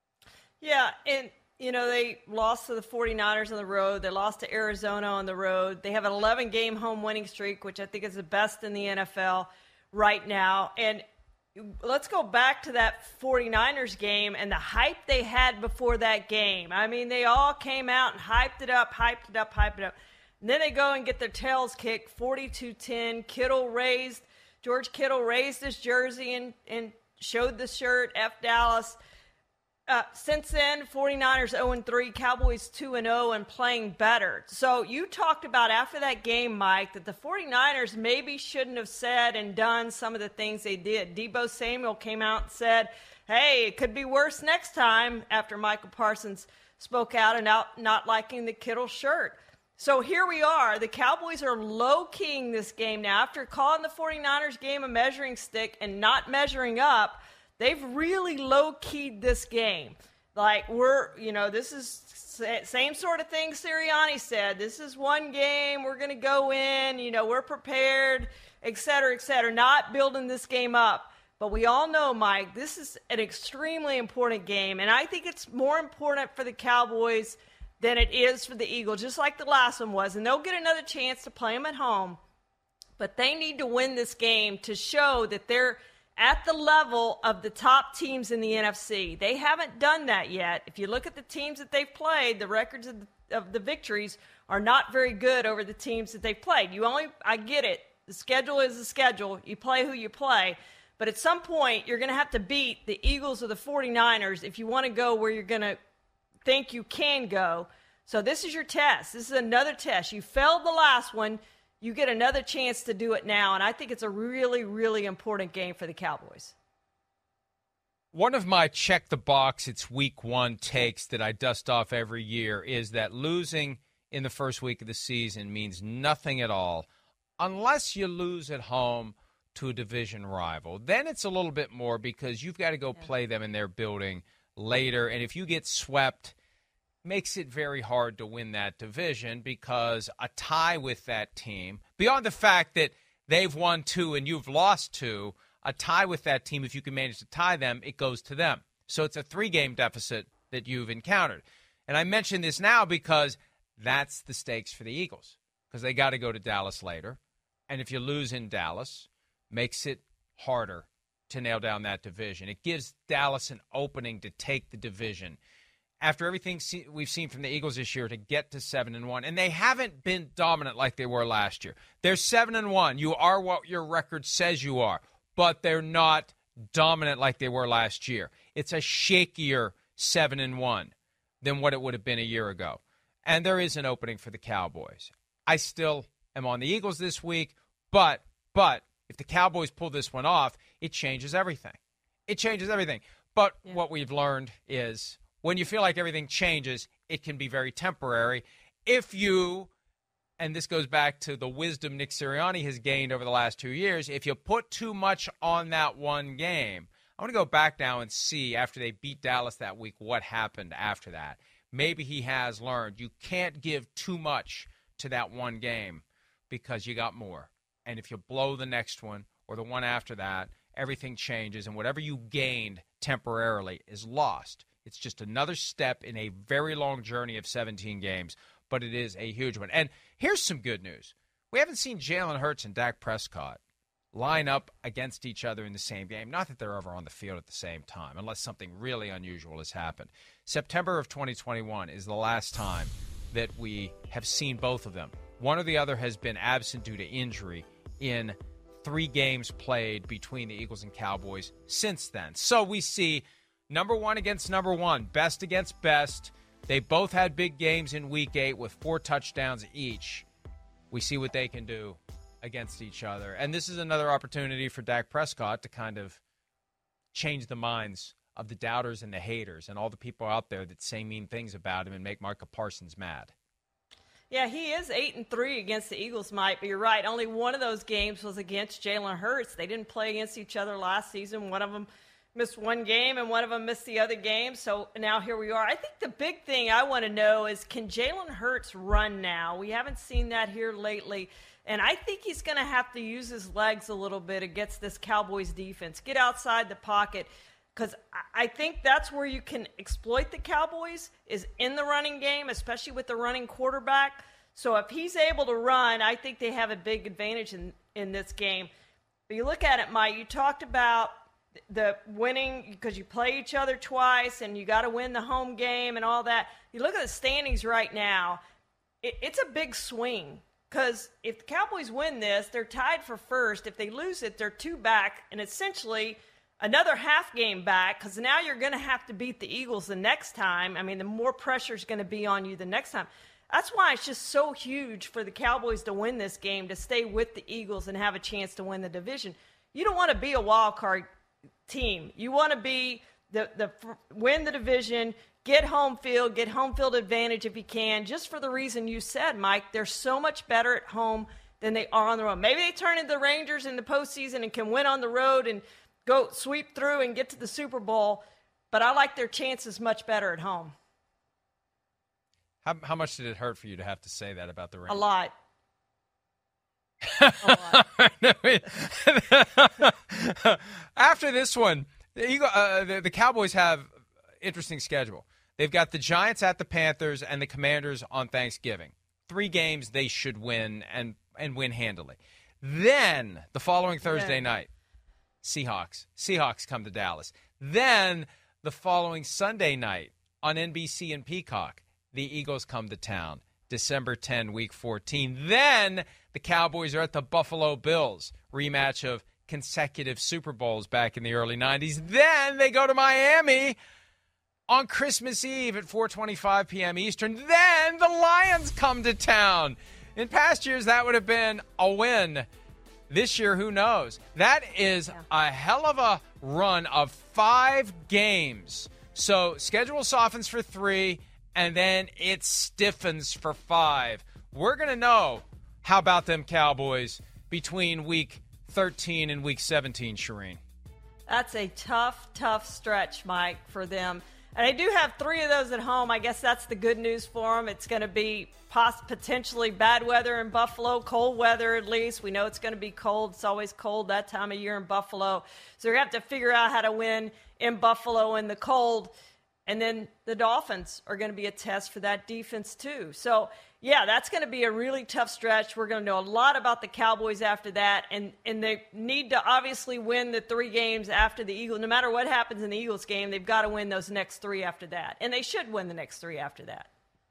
Yeah, and, you know, they lost to the 49ers on the road. They lost to Arizona on the road. They have an eleven-game home winning streak, which I think is the best in the N F L right now. And let's go back to that 49ers game and the hype they had before that game. I mean, they all came out and hyped it up, hyped it up, hyped it up. And then they go and get their tails kicked, forty-two ten. Kittle raised, George Kittle raised his jersey and, and showed the shirt, F Dallas. Uh, since then, 49ers oh and three, Cowboys two and oh and playing better. So you talked about after that game, Mike, that the 49ers maybe shouldn't have said and done some of the things they did. Deebo Samuel came out and said, hey, it could be worse next time, after Michael Parsons spoke out and out not liking the Kittle shirt. So here we are. The Cowboys are low-keying this game now. After calling the 49ers game a measuring stick and not measuring up, they've really low-keyed this game. Like, we're, you know, this is same sort of thing Sirianni said. This is one game. We're going to go in. You know, we're prepared, et cetera, et cetera. Not building this game up. But we all know, Mike, this is an extremely important game. And I think it's more important for the Cowboys than it is for the Eagles, just like the last one was. And they'll get another chance to play them at home. But they need to win this game to show that they're at the level of the top teams in the N F C. They haven't done that yet. If you look at the teams that they've played, the records of the, of the victories are not very good over the teams that they've played. You only, I get it. The schedule is the schedule. You play who you play. But at some point, you're going to have to beat the Eagles or the 49ers if you want to go where you're going to think you can go. So this is your test. This is another test. You failed the last one. You get another chance to do it now, and I think it's a really, really important game for the Cowboys. One of my check the box, it's week one takes that I dust off every year is that losing in the first week of the season means nothing at all unless you lose at home to a division rival. Then it's a little bit more because you've got to go yeah. play them in their building later, and if you get swept, makes it very hard to win that division because a tie with that team, beyond the fact that they've won two and you've lost two, a tie with that team, if you can manage to tie them, it goes to them. So it's a three-game deficit that you've encountered. And I mention this now because that's the stakes for the Eagles, because they got to go to Dallas later. And if you lose in Dallas, makes it harder to nail down that division. It gives Dallas an opening to take the division. After everything we've seen from the Eagles this year, to get to seven and one, and they haven't been dominant like they were last year. They're seven and one. You are what your record says you are, but they're not dominant like they were last year. It's a shakier seven and one than what it would have been a year ago. And there is an opening for the Cowboys. I still am on the Eagles this week, but but if the Cowboys pull this one off, it changes everything. It changes everything. But yeah. what we've learned is when you feel like everything changes, it can be very temporary. If you, and this goes back to the wisdom Nick Sirianni has gained over the last two years, if you put too much on that one game, I want to go back now and see after they beat Dallas that week what happened after that. Maybe he has learned you can't give too much to that one game because you got more. And if you blow the next one or the one after that, everything changes, and whatever you gained temporarily is lost. It's just another step in a very long journey of seventeen games, but it is a huge one. And here's some good news. We haven't seen Jalen Hurts and Dak Prescott line up against each other in the same game. Not that they're ever on the field at the same time, unless something really unusual has happened. September of twenty twenty-one is the last time that we have seen both of them. One or the other has been absent due to injury in three games played between the Eagles and Cowboys since then. So we see number one against number one, best against best. They both had big games in week eight with four touchdowns each. We see what they can do against each other. And this is another opportunity for Dak Prescott to kind of change the minds of the doubters and the haters and all the people out there that say mean things about him and make Micah Parsons mad. Yeah, he is eight and three against the Eagles, Mike. But you're right. Only one of those games was against Jalen Hurts. They didn't play against each other last season. One of them missed one game, and one of them missed the other game. So now here we are. I think the big thing I want to know is, can Jalen Hurts run now? We haven't seen that here lately. And I think he's going to have to use his legs a little bit against this Cowboys defense. Get outside the pocket. Because I think that's where you can exploit the Cowboys, is in the running game, especially with the running quarterback. So if he's able to run, I think they have a big advantage in, in this game. But you look at it, Mike, you talked about the winning because you play each other twice and you got to win the home game and all that. You look at the standings right now, it, it's a big swing. Because if the Cowboys win this, they're tied for first. If they lose it, they're two back, and essentially – another half game back, because now you're going to have to beat the Eagles the next time. I mean, the more pressure is going to be on you the next time. That's why it's just so huge for the Cowboys to win this game, to stay with the Eagles and have a chance to win the division. You don't want to be a wild card team. You want to be the, the win the division, get home field, get home field advantage if you can, just for the reason you said, Mike. They're so much better at home than they are on the road. Maybe they turn into the Rangers in the postseason and can win on the road and go sweep through and get to the Super Bowl, but I like their chances much better at home. How, how much did it hurt for you to have to say that about the Rangers? A lot. A lot. After this one, the, Eagle, uh, the, the Cowboys have an interesting schedule. They've got the Giants at the Panthers and the Commanders on Thanksgiving. Three games they should win and, and win handily. Then, the following Thursday yeah. night, Seahawks. Seahawks come to Dallas. Then, the following Sunday night on N B C and Peacock, the Eagles come to town. December tenth, week fourteen. Then, the Cowboys are at the Buffalo Bills, rematch of consecutive Super Bowls back in the early nineties. Then, they go to Miami on Christmas Eve at four twenty-five p.m. Eastern. Then, the Lions come to town. In past years, that would have been a win. This year, who knows? That is a hell of a run of five games. So schedule softens for three, and then it stiffens for five. We're going to know how about them Cowboys between week thirteen and week seventeen, Shireen. That's a tough, tough stretch, Mike, for them. And I do have three of those at home. I guess that's the good news for them. It's going to be poss- potentially bad weather in Buffalo, cold weather at least. We know it's going to be cold. It's always cold that time of year in Buffalo. So you're going to have to figure out how to win in Buffalo in the cold. And then the Dolphins are going to be a test for that defense too. So, yeah, that's going to be a really tough stretch. We're going to know a lot about the Cowboys after that. And, and they need to obviously win the three games after the Eagles. No matter what happens in the Eagles game, they've got to win those next three after that. And they should win the next three after that.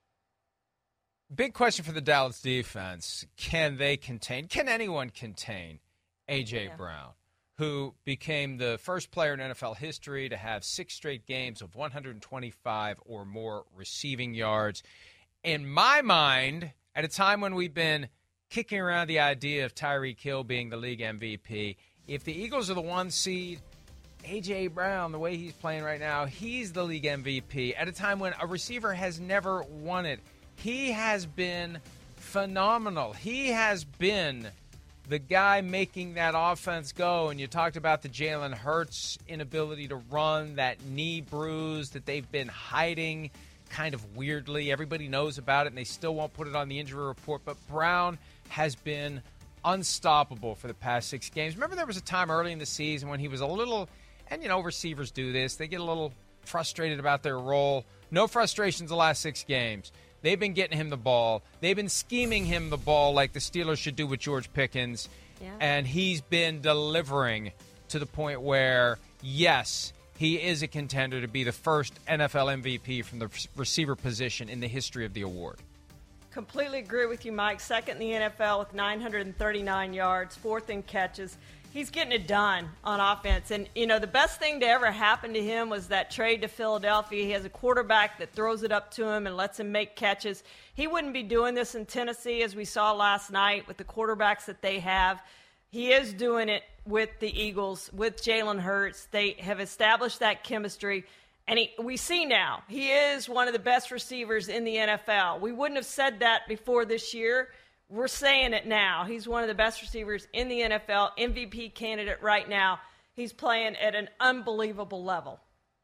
Big question for the Dallas defense. Can they contain, can anyone contain A J. Yeah. Brown, who became the first player in N F L history to have six straight games of one hundred twenty-five or more receiving yards? In my mind, at a time when we've been kicking around the idea of Tyreek Hill being the league M V P, if the Eagles are the one seed, A J. Brown, the way he's playing right now, he's the league M V P. At a time when a receiver has never won it, he has been phenomenal. He has been the guy making that offense go. And you talked about the Jalen Hurts inability to run, that knee bruise that they've been hiding kind of weirdly. Everybody knows about it, and they still won't put it on the injury report. But Brown has been unstoppable for the past six games. Remember there was a time early in the season when he was a little, and, you know, receivers do this. They get a little frustrated about their role. No frustrations the last six games. They've been getting him the ball. They've been scheming him the ball like the Steelers should do with George Pickens. Yeah. And he's been delivering to the point where, yes, he is a contender to be the first N F L M V P from the receiver position in the history of the award. Completely agree with you, Mike. Second in the N F L with nine hundred thirty-nine yards, fourth in catches. He's getting it done on offense. And, you know, the best thing to ever happen to him was that trade to Philadelphia. He has a quarterback that throws it up to him and lets him make catches. He wouldn't be doing this in Tennessee, as we saw last night with the quarterbacks that they have. He is doing it with the Eagles, with Jalen Hurts. They have established that chemistry. And he, we see now, he is one of the best receivers in the N F L. We wouldn't have said that before this year. We're saying it now. He's one of the best receivers in the N F L, M V P candidate right now. He's playing at an unbelievable level.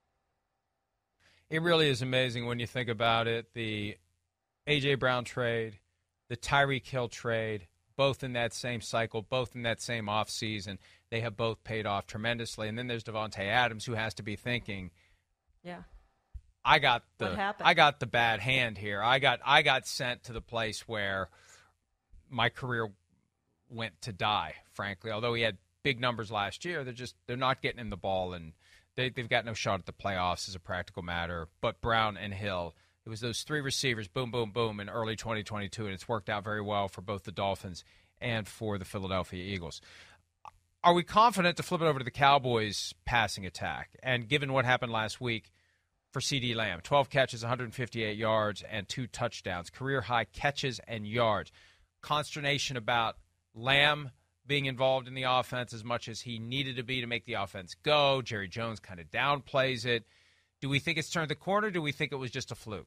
It really is amazing when you think about it. The A J. Brown trade, the Tyreek Hill trade, both in that same cycle, both in that same offseason. They have both paid off tremendously. And then there's Davante Adams, who has to be thinking, yeah, I got the what happened? I got the bad hand here. I got I got sent to the place where my career went to die, frankly. Although he had big numbers last year, they're just they're not getting him the ball, and they, they've got no shot at the playoffs as a practical matter. But Brown and Hill, it was those three receivers, boom, boom, boom, in early twenty twenty-two, and it's worked out very well for both the Dolphins and for the Philadelphia Eagles. Are we confident to flip it over to the Cowboys' passing attack? And given what happened last week for CeeDee Lamb, twelve catches, one hundred fifty-eight yards, and two touchdowns, career-high catches and yards. Consternation about Lamb being involved in the offense as much as he needed to be to make the offense go. Jerry Jones kind of downplays it. Do we think it's turned the corner? Do we think it was just a fluke?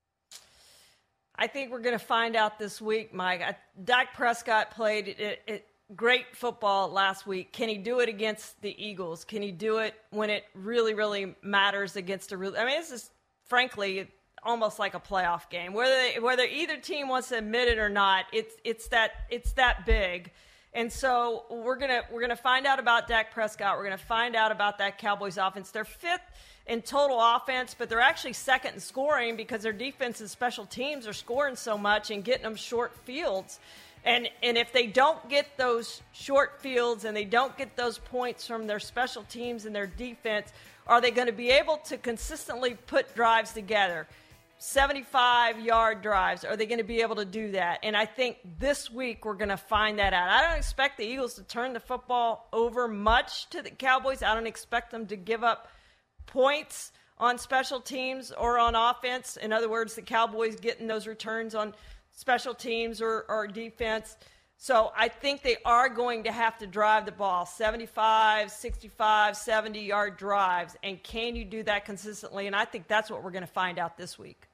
I think we're going to find out this week, Mike. I, Dak Prescott played it, it, great football last week. Can he do it against the Eagles? Can he do it when it really, really matters against a real – I mean, this is, frankly – almost like a playoff game. Whether they, whether either team wants to admit it or not, it's it's that it's that big. And so we're gonna we're gonna find out about Dak Prescott. We're gonna find out about that Cowboys offense. They're fifth in total offense, but they're actually second in scoring because their defense and special teams are scoring so much and getting them short fields. And and if they don't get those short fields and they don't get those points from their special teams and their defense, are they going to be able to consistently put drives together? seventy-five-yard drives. Are they going to be able to do that? And I think this week we're going to find that out. I don't expect the Eagles to turn the football over much to the Cowboys. I don't expect them to give up points on special teams or on offense. In other words, the Cowboys getting those returns on special teams or, or defense. So I think they are going to have to drive the ball, seventy-five, sixty-five, seventy-yard drives. And can you do that consistently? And I think that's what we're going to find out this week.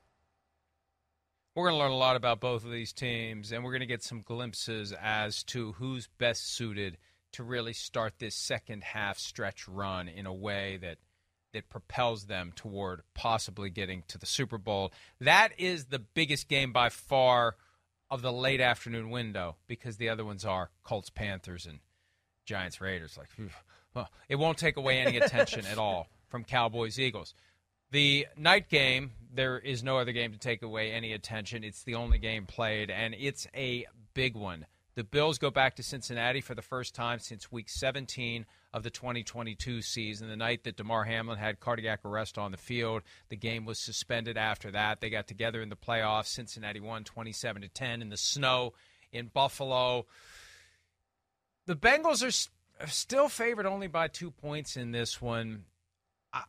We're going to learn a lot about both of these teams, and we're going to get some glimpses as to who's best suited to really start this second half stretch run in a way that that propels them toward possibly getting to the Super Bowl. That is the biggest game by far of the late afternoon window, because the other ones are Colts, Panthers, and Giants, Raiders. Like, well, it won't take away any attention at all from Cowboys, Eagles. The night game, there is no other game to take away any attention. It's the only game played, and it's a big one. The Bills go back to Cincinnati for the first time since week seventeen of the twenty twenty-two season, the night that Damar Hamlin had cardiac arrest on the field. The game was suspended after that. They got together in the playoffs. Cincinnati won twenty-seven to ten in the snow in Buffalo. The Bengals are still favored only by two points in this one. I-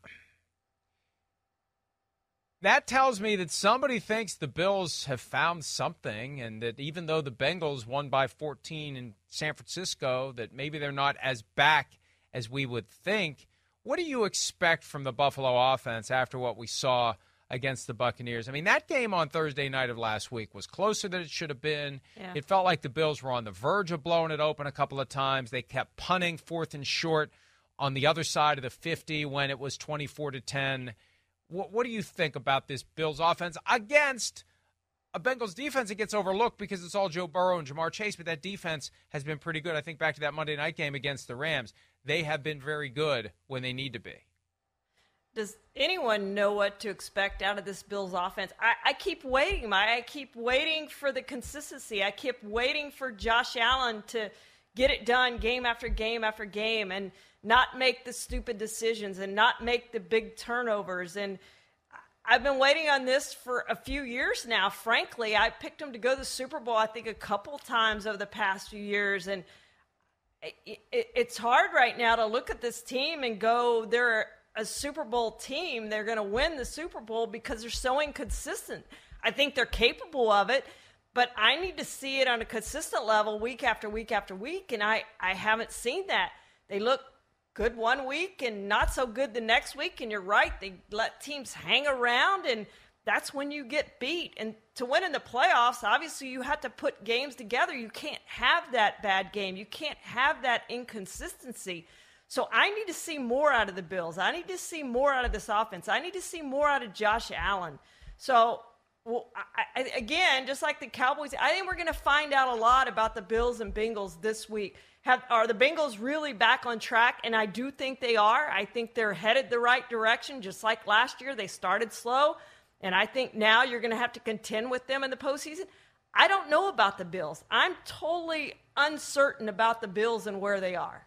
That tells me that somebody thinks the Bills have found something, and that even though the Bengals won by fourteen in San Francisco, that maybe they're not as back as we would think. What do you expect from the Buffalo offense after what we saw against the Buccaneers? I mean, that game on Thursday night of last week was closer than it should have been. Yeah. It felt like the Bills were on the verge of blowing it open a couple of times. They kept punting fourth and short on the other side of the fifty when it was twenty-four to ten. What, what do you think about this Bills offense against a Bengals defense that gets overlooked because it's all Joe Burrow and Jamar Chase, but that defense has been pretty good. I think back to that Monday night game against the Rams. They have been very good when they need to be. Does anyone know what to expect out of this Bills offense? I, I keep waiting. I, I keep waiting for the consistency. I keep waiting for Josh Allen to get it done game after game after game and not make the stupid decisions and not make the big turnovers. And I've been waiting on this for a few years now, frankly. I picked them to go to the Super Bowl, I think, a couple times over the past few years. And it, it, it's hard right now to look at this team and go, they're a Super Bowl team. They're going to win the Super Bowl because they're so inconsistent. I think they're capable of it, but I need to see it on a consistent level week after week after week, and I, I haven't seen that. They look good one week and not so good the next week, and you're right, they let teams hang around, and that's when you get beat. And to win in the playoffs, obviously you have to put games together. You can't have that bad game. You can't have that inconsistency. So I need to see more out of the Bills. I need to see more out of this offense. I need to see more out of Josh Allen. So, well, I, I, again, just like the Cowboys, I think we're going to find out a lot about the Bills and Bengals this week. Have, are the Bengals really back on track? And I do think they are. I think they're headed the right direction, just like last year. They started slow, and I think now you're going to have to contend with them in the postseason. I don't know about the Bills. I'm totally uncertain about the Bills and where they are.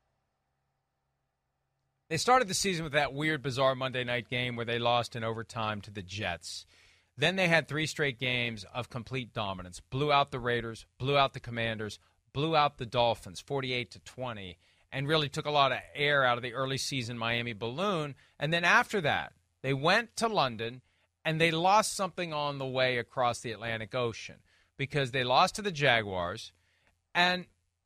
They started the season with that weird, bizarre Monday night game where they lost in overtime to the Jets. Then they had three straight games of complete dominance. Blew out the Raiders, blew out the Commanders, blew out the Dolphins forty-eight to twenty, and really took a lot of air out of the early season Miami balloon. And then after that, they went to London, and they lost something on the way across the Atlantic Ocean because they lost to the Jaguars. And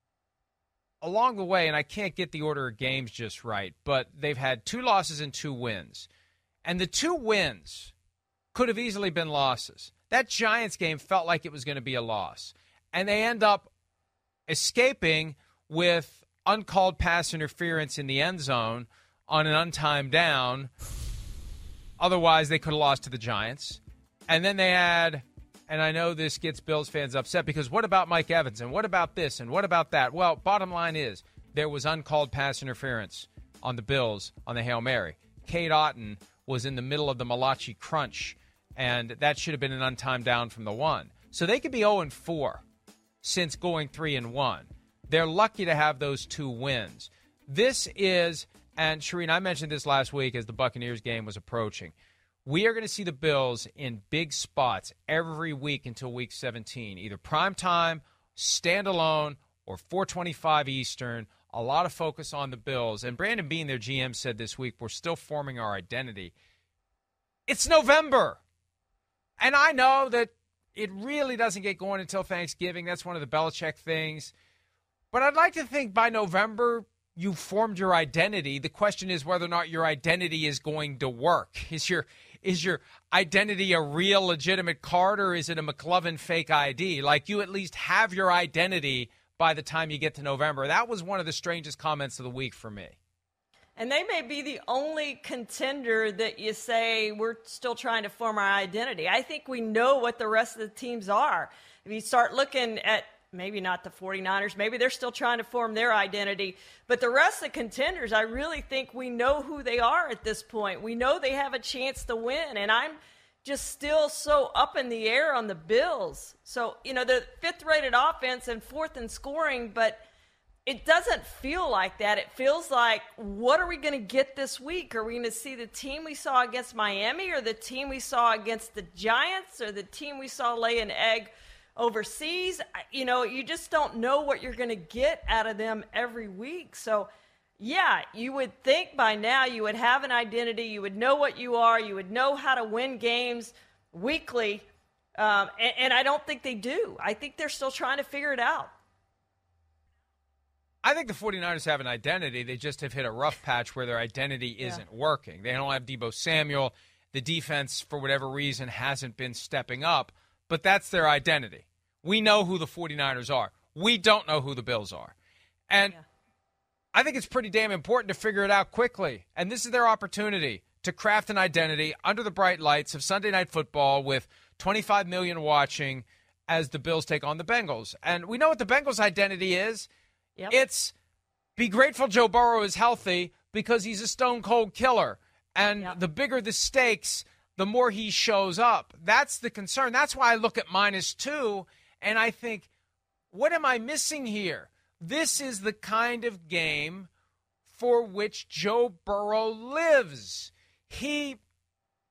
along the way, and I can't get the order of games just right, but they've had two losses and two wins. And the two wins could have easily been losses. That Giants game felt like it was going to be a loss. And they end up escaping with uncalled pass interference in the end zone on an untimed down. Otherwise, they could have lost to the Giants. And then they had, and I know this gets Bills fans upset, because what about Mike Evans? And what about this? And what about that? Well, bottom line is, there was uncalled pass interference on the Bills on the Hail Mary. Cade Otton was in the middle of the Malachi crunch, and that should have been an untimed down from the one. So they could be oh and four since going three and one. They're lucky to have those two wins. This is, and Shireen, I mentioned this last week as the Buccaneers game was approaching, we are going to see the Bills in big spots every week until week seventeen, either primetime, standalone, or four twenty-five Eastern. A lot of focus on the Bills. And Brandon Beane, their G M, said this week, we're still forming our identity. It's November. And I know that it really doesn't get going until Thanksgiving. That's one of the Belichick things. But I'd like to think by November you've formed your identity. The question is whether or not your identity is going to work. Is your is your identity a real legitimate card, or is it a McLovin fake I D? Like, you at least have your identity by the time you get to November. That was one of the strangest comments of the week for me. And they may be the only contender that you say we're still trying to form our identity. I think we know what the rest of the teams are. If you start looking at maybe not the 49ers, maybe they're still trying to form their identity. But the rest of the contenders, I really think we know who they are at this point. We know they have a chance to win. And I'm just still so up in the air on the Bills. So, you know, the fifth-rated offense and fourth in scoring, but it doesn't feel like that. It feels like, what are we going to get this week? Are we going to see the team we saw against Miami, or the team we saw against the Giants, or the team we saw lay an egg overseas? You know, you just don't know what you're going to get out of them every week. So, yeah, you would think by now you would have an identity. You would know what you are. You would know how to win games weekly. Um, and, and I don't think they do. I think they're still trying to figure it out. I think the 49ers have an identity. They just have hit a rough patch where their identity isn't yeah. working. They don't have Deebo Samuel. The defense, for whatever reason, hasn't been stepping up. But that's their identity. We know who the 49ers are. We don't know who the Bills are. And yeah. I think it's pretty damn important to figure it out quickly. And this is their opportunity to craft an identity under the bright lights of Sunday Night Football with twenty-five million watching as the Bills take on the Bengals. And we know what the Bengals' identity is. Yep. It's be grateful Joe Burrow is healthy because he's a stone-cold killer. And yep. the bigger the stakes, the more he shows up. That's the concern. That's why I look at minus two, and I think, what am I missing here? This is the kind of game for which Joe Burrow lives. He,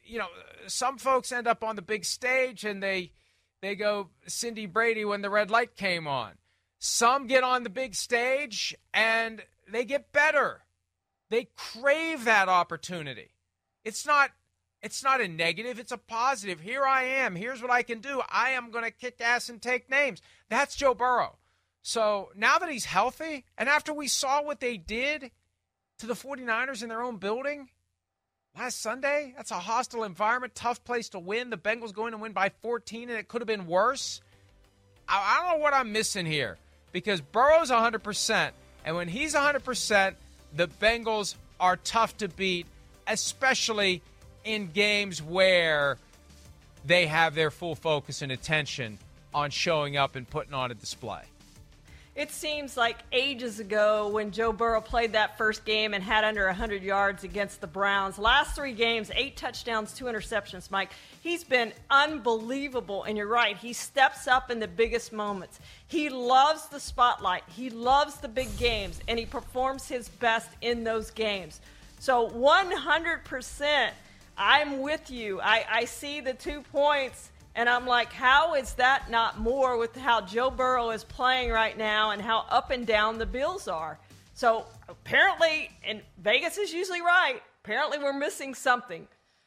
you know, some folks end up on the big stage and they they go Cindy Brady when the red light came on. Some get on the big stage and they get better. They crave that opportunity. It's not it's not a negative, it's a positive. Here I am. Here's what I can do. I am going to kick ass and take names. That's Joe Burrow. So now that he's healthy, and after we saw what they did to the 49ers in their own building last Sunday, that's a hostile environment, tough place to win. The Bengals going to win by fourteen, and it could have been worse. I, I don't know what I'm missing here because Burrow's one hundred percent, and when he's one hundred percent, the Bengals are tough to beat, especially in games where they have their full focus and attention on showing up and putting on a display. It seems like ages ago when Joe Burrow played that first game and had under one hundred yards against the Browns. Last three games, eight touchdowns, two interceptions, Mike. He's been unbelievable, and you're right. He steps up in the biggest moments. He loves the spotlight. He loves the big games, and he performs his best in those games. So one hundred percent, I'm with you. I, I see the two points. And I'm like, how is that not more with how Joe Burrow is playing right now and how up and down the Bills are? So apparently, and Vegas is usually right, apparently we're missing something.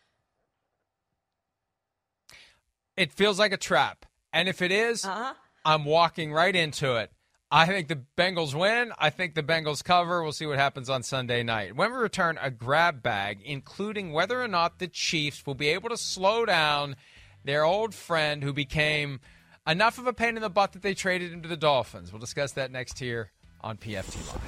It feels like a trap. And if it is, uh-huh. I'm walking right into it. I think the Bengals win. I think the Bengals cover. We'll see what happens on Sunday night. When we return, a grab bag, including whether or not the Chiefs will be able to slow down their old friend who became enough of a pain in the butt that they traded him to the Dolphins. We'll discuss that next here on P F T Live.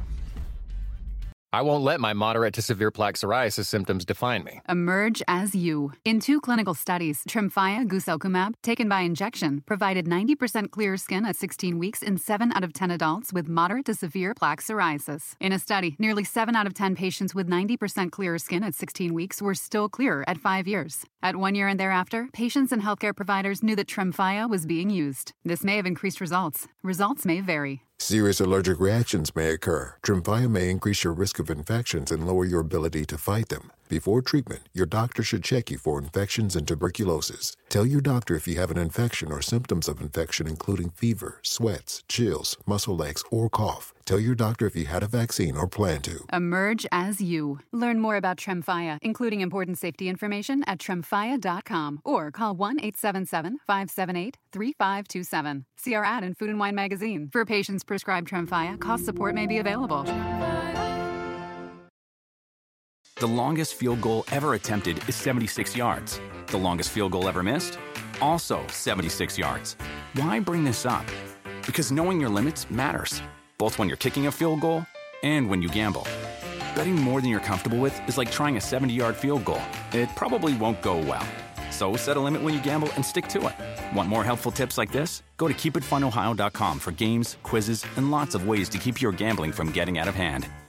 I won't let my moderate to severe plaque psoriasis symptoms define me. Emerge as you. In two clinical studies, Tremfya guselkumab, taken by injection, provided ninety percent clearer skin at sixteen weeks in seven out of ten adults with moderate to severe plaque psoriasis. In a study, nearly seven out of ten patients with ninety percent clearer skin at sixteen weeks were still clearer at five years. At one year and thereafter, patients and healthcare providers knew that Tremfya was being used. This may have increased results. Results may vary. Serious allergic reactions may occur. Tremfya may increase your risk of infections and lower your ability to fight them. Before treatment, your doctor should check you for infections and tuberculosis. Tell your doctor if you have an infection or symptoms of infection, including fever, sweats, chills, muscle aches, or cough. Tell your doctor if you had a vaccine or plan to. Emerge as you. Learn more about Tremfya, including important safety information at tremfya dot com or call one eight seven seven, five seven eight, three five two seven. See our ad in Food and Wine magazine. For patients prescribed Tremfya, cost support may be available. The longest field goal ever attempted is seventy-six yards. The longest field goal ever missed? Also seventy-six yards. Why bring this up? Because knowing your limits matters, both when you're kicking a field goal and when you gamble. Betting more than you're comfortable with is like trying a seventy-yard field goal. It probably won't go well. So set a limit when you gamble and stick to it. Want more helpful tips like this? Go to keep it fun ohio dot com for games, quizzes, and lots of ways to keep your gambling from getting out of hand.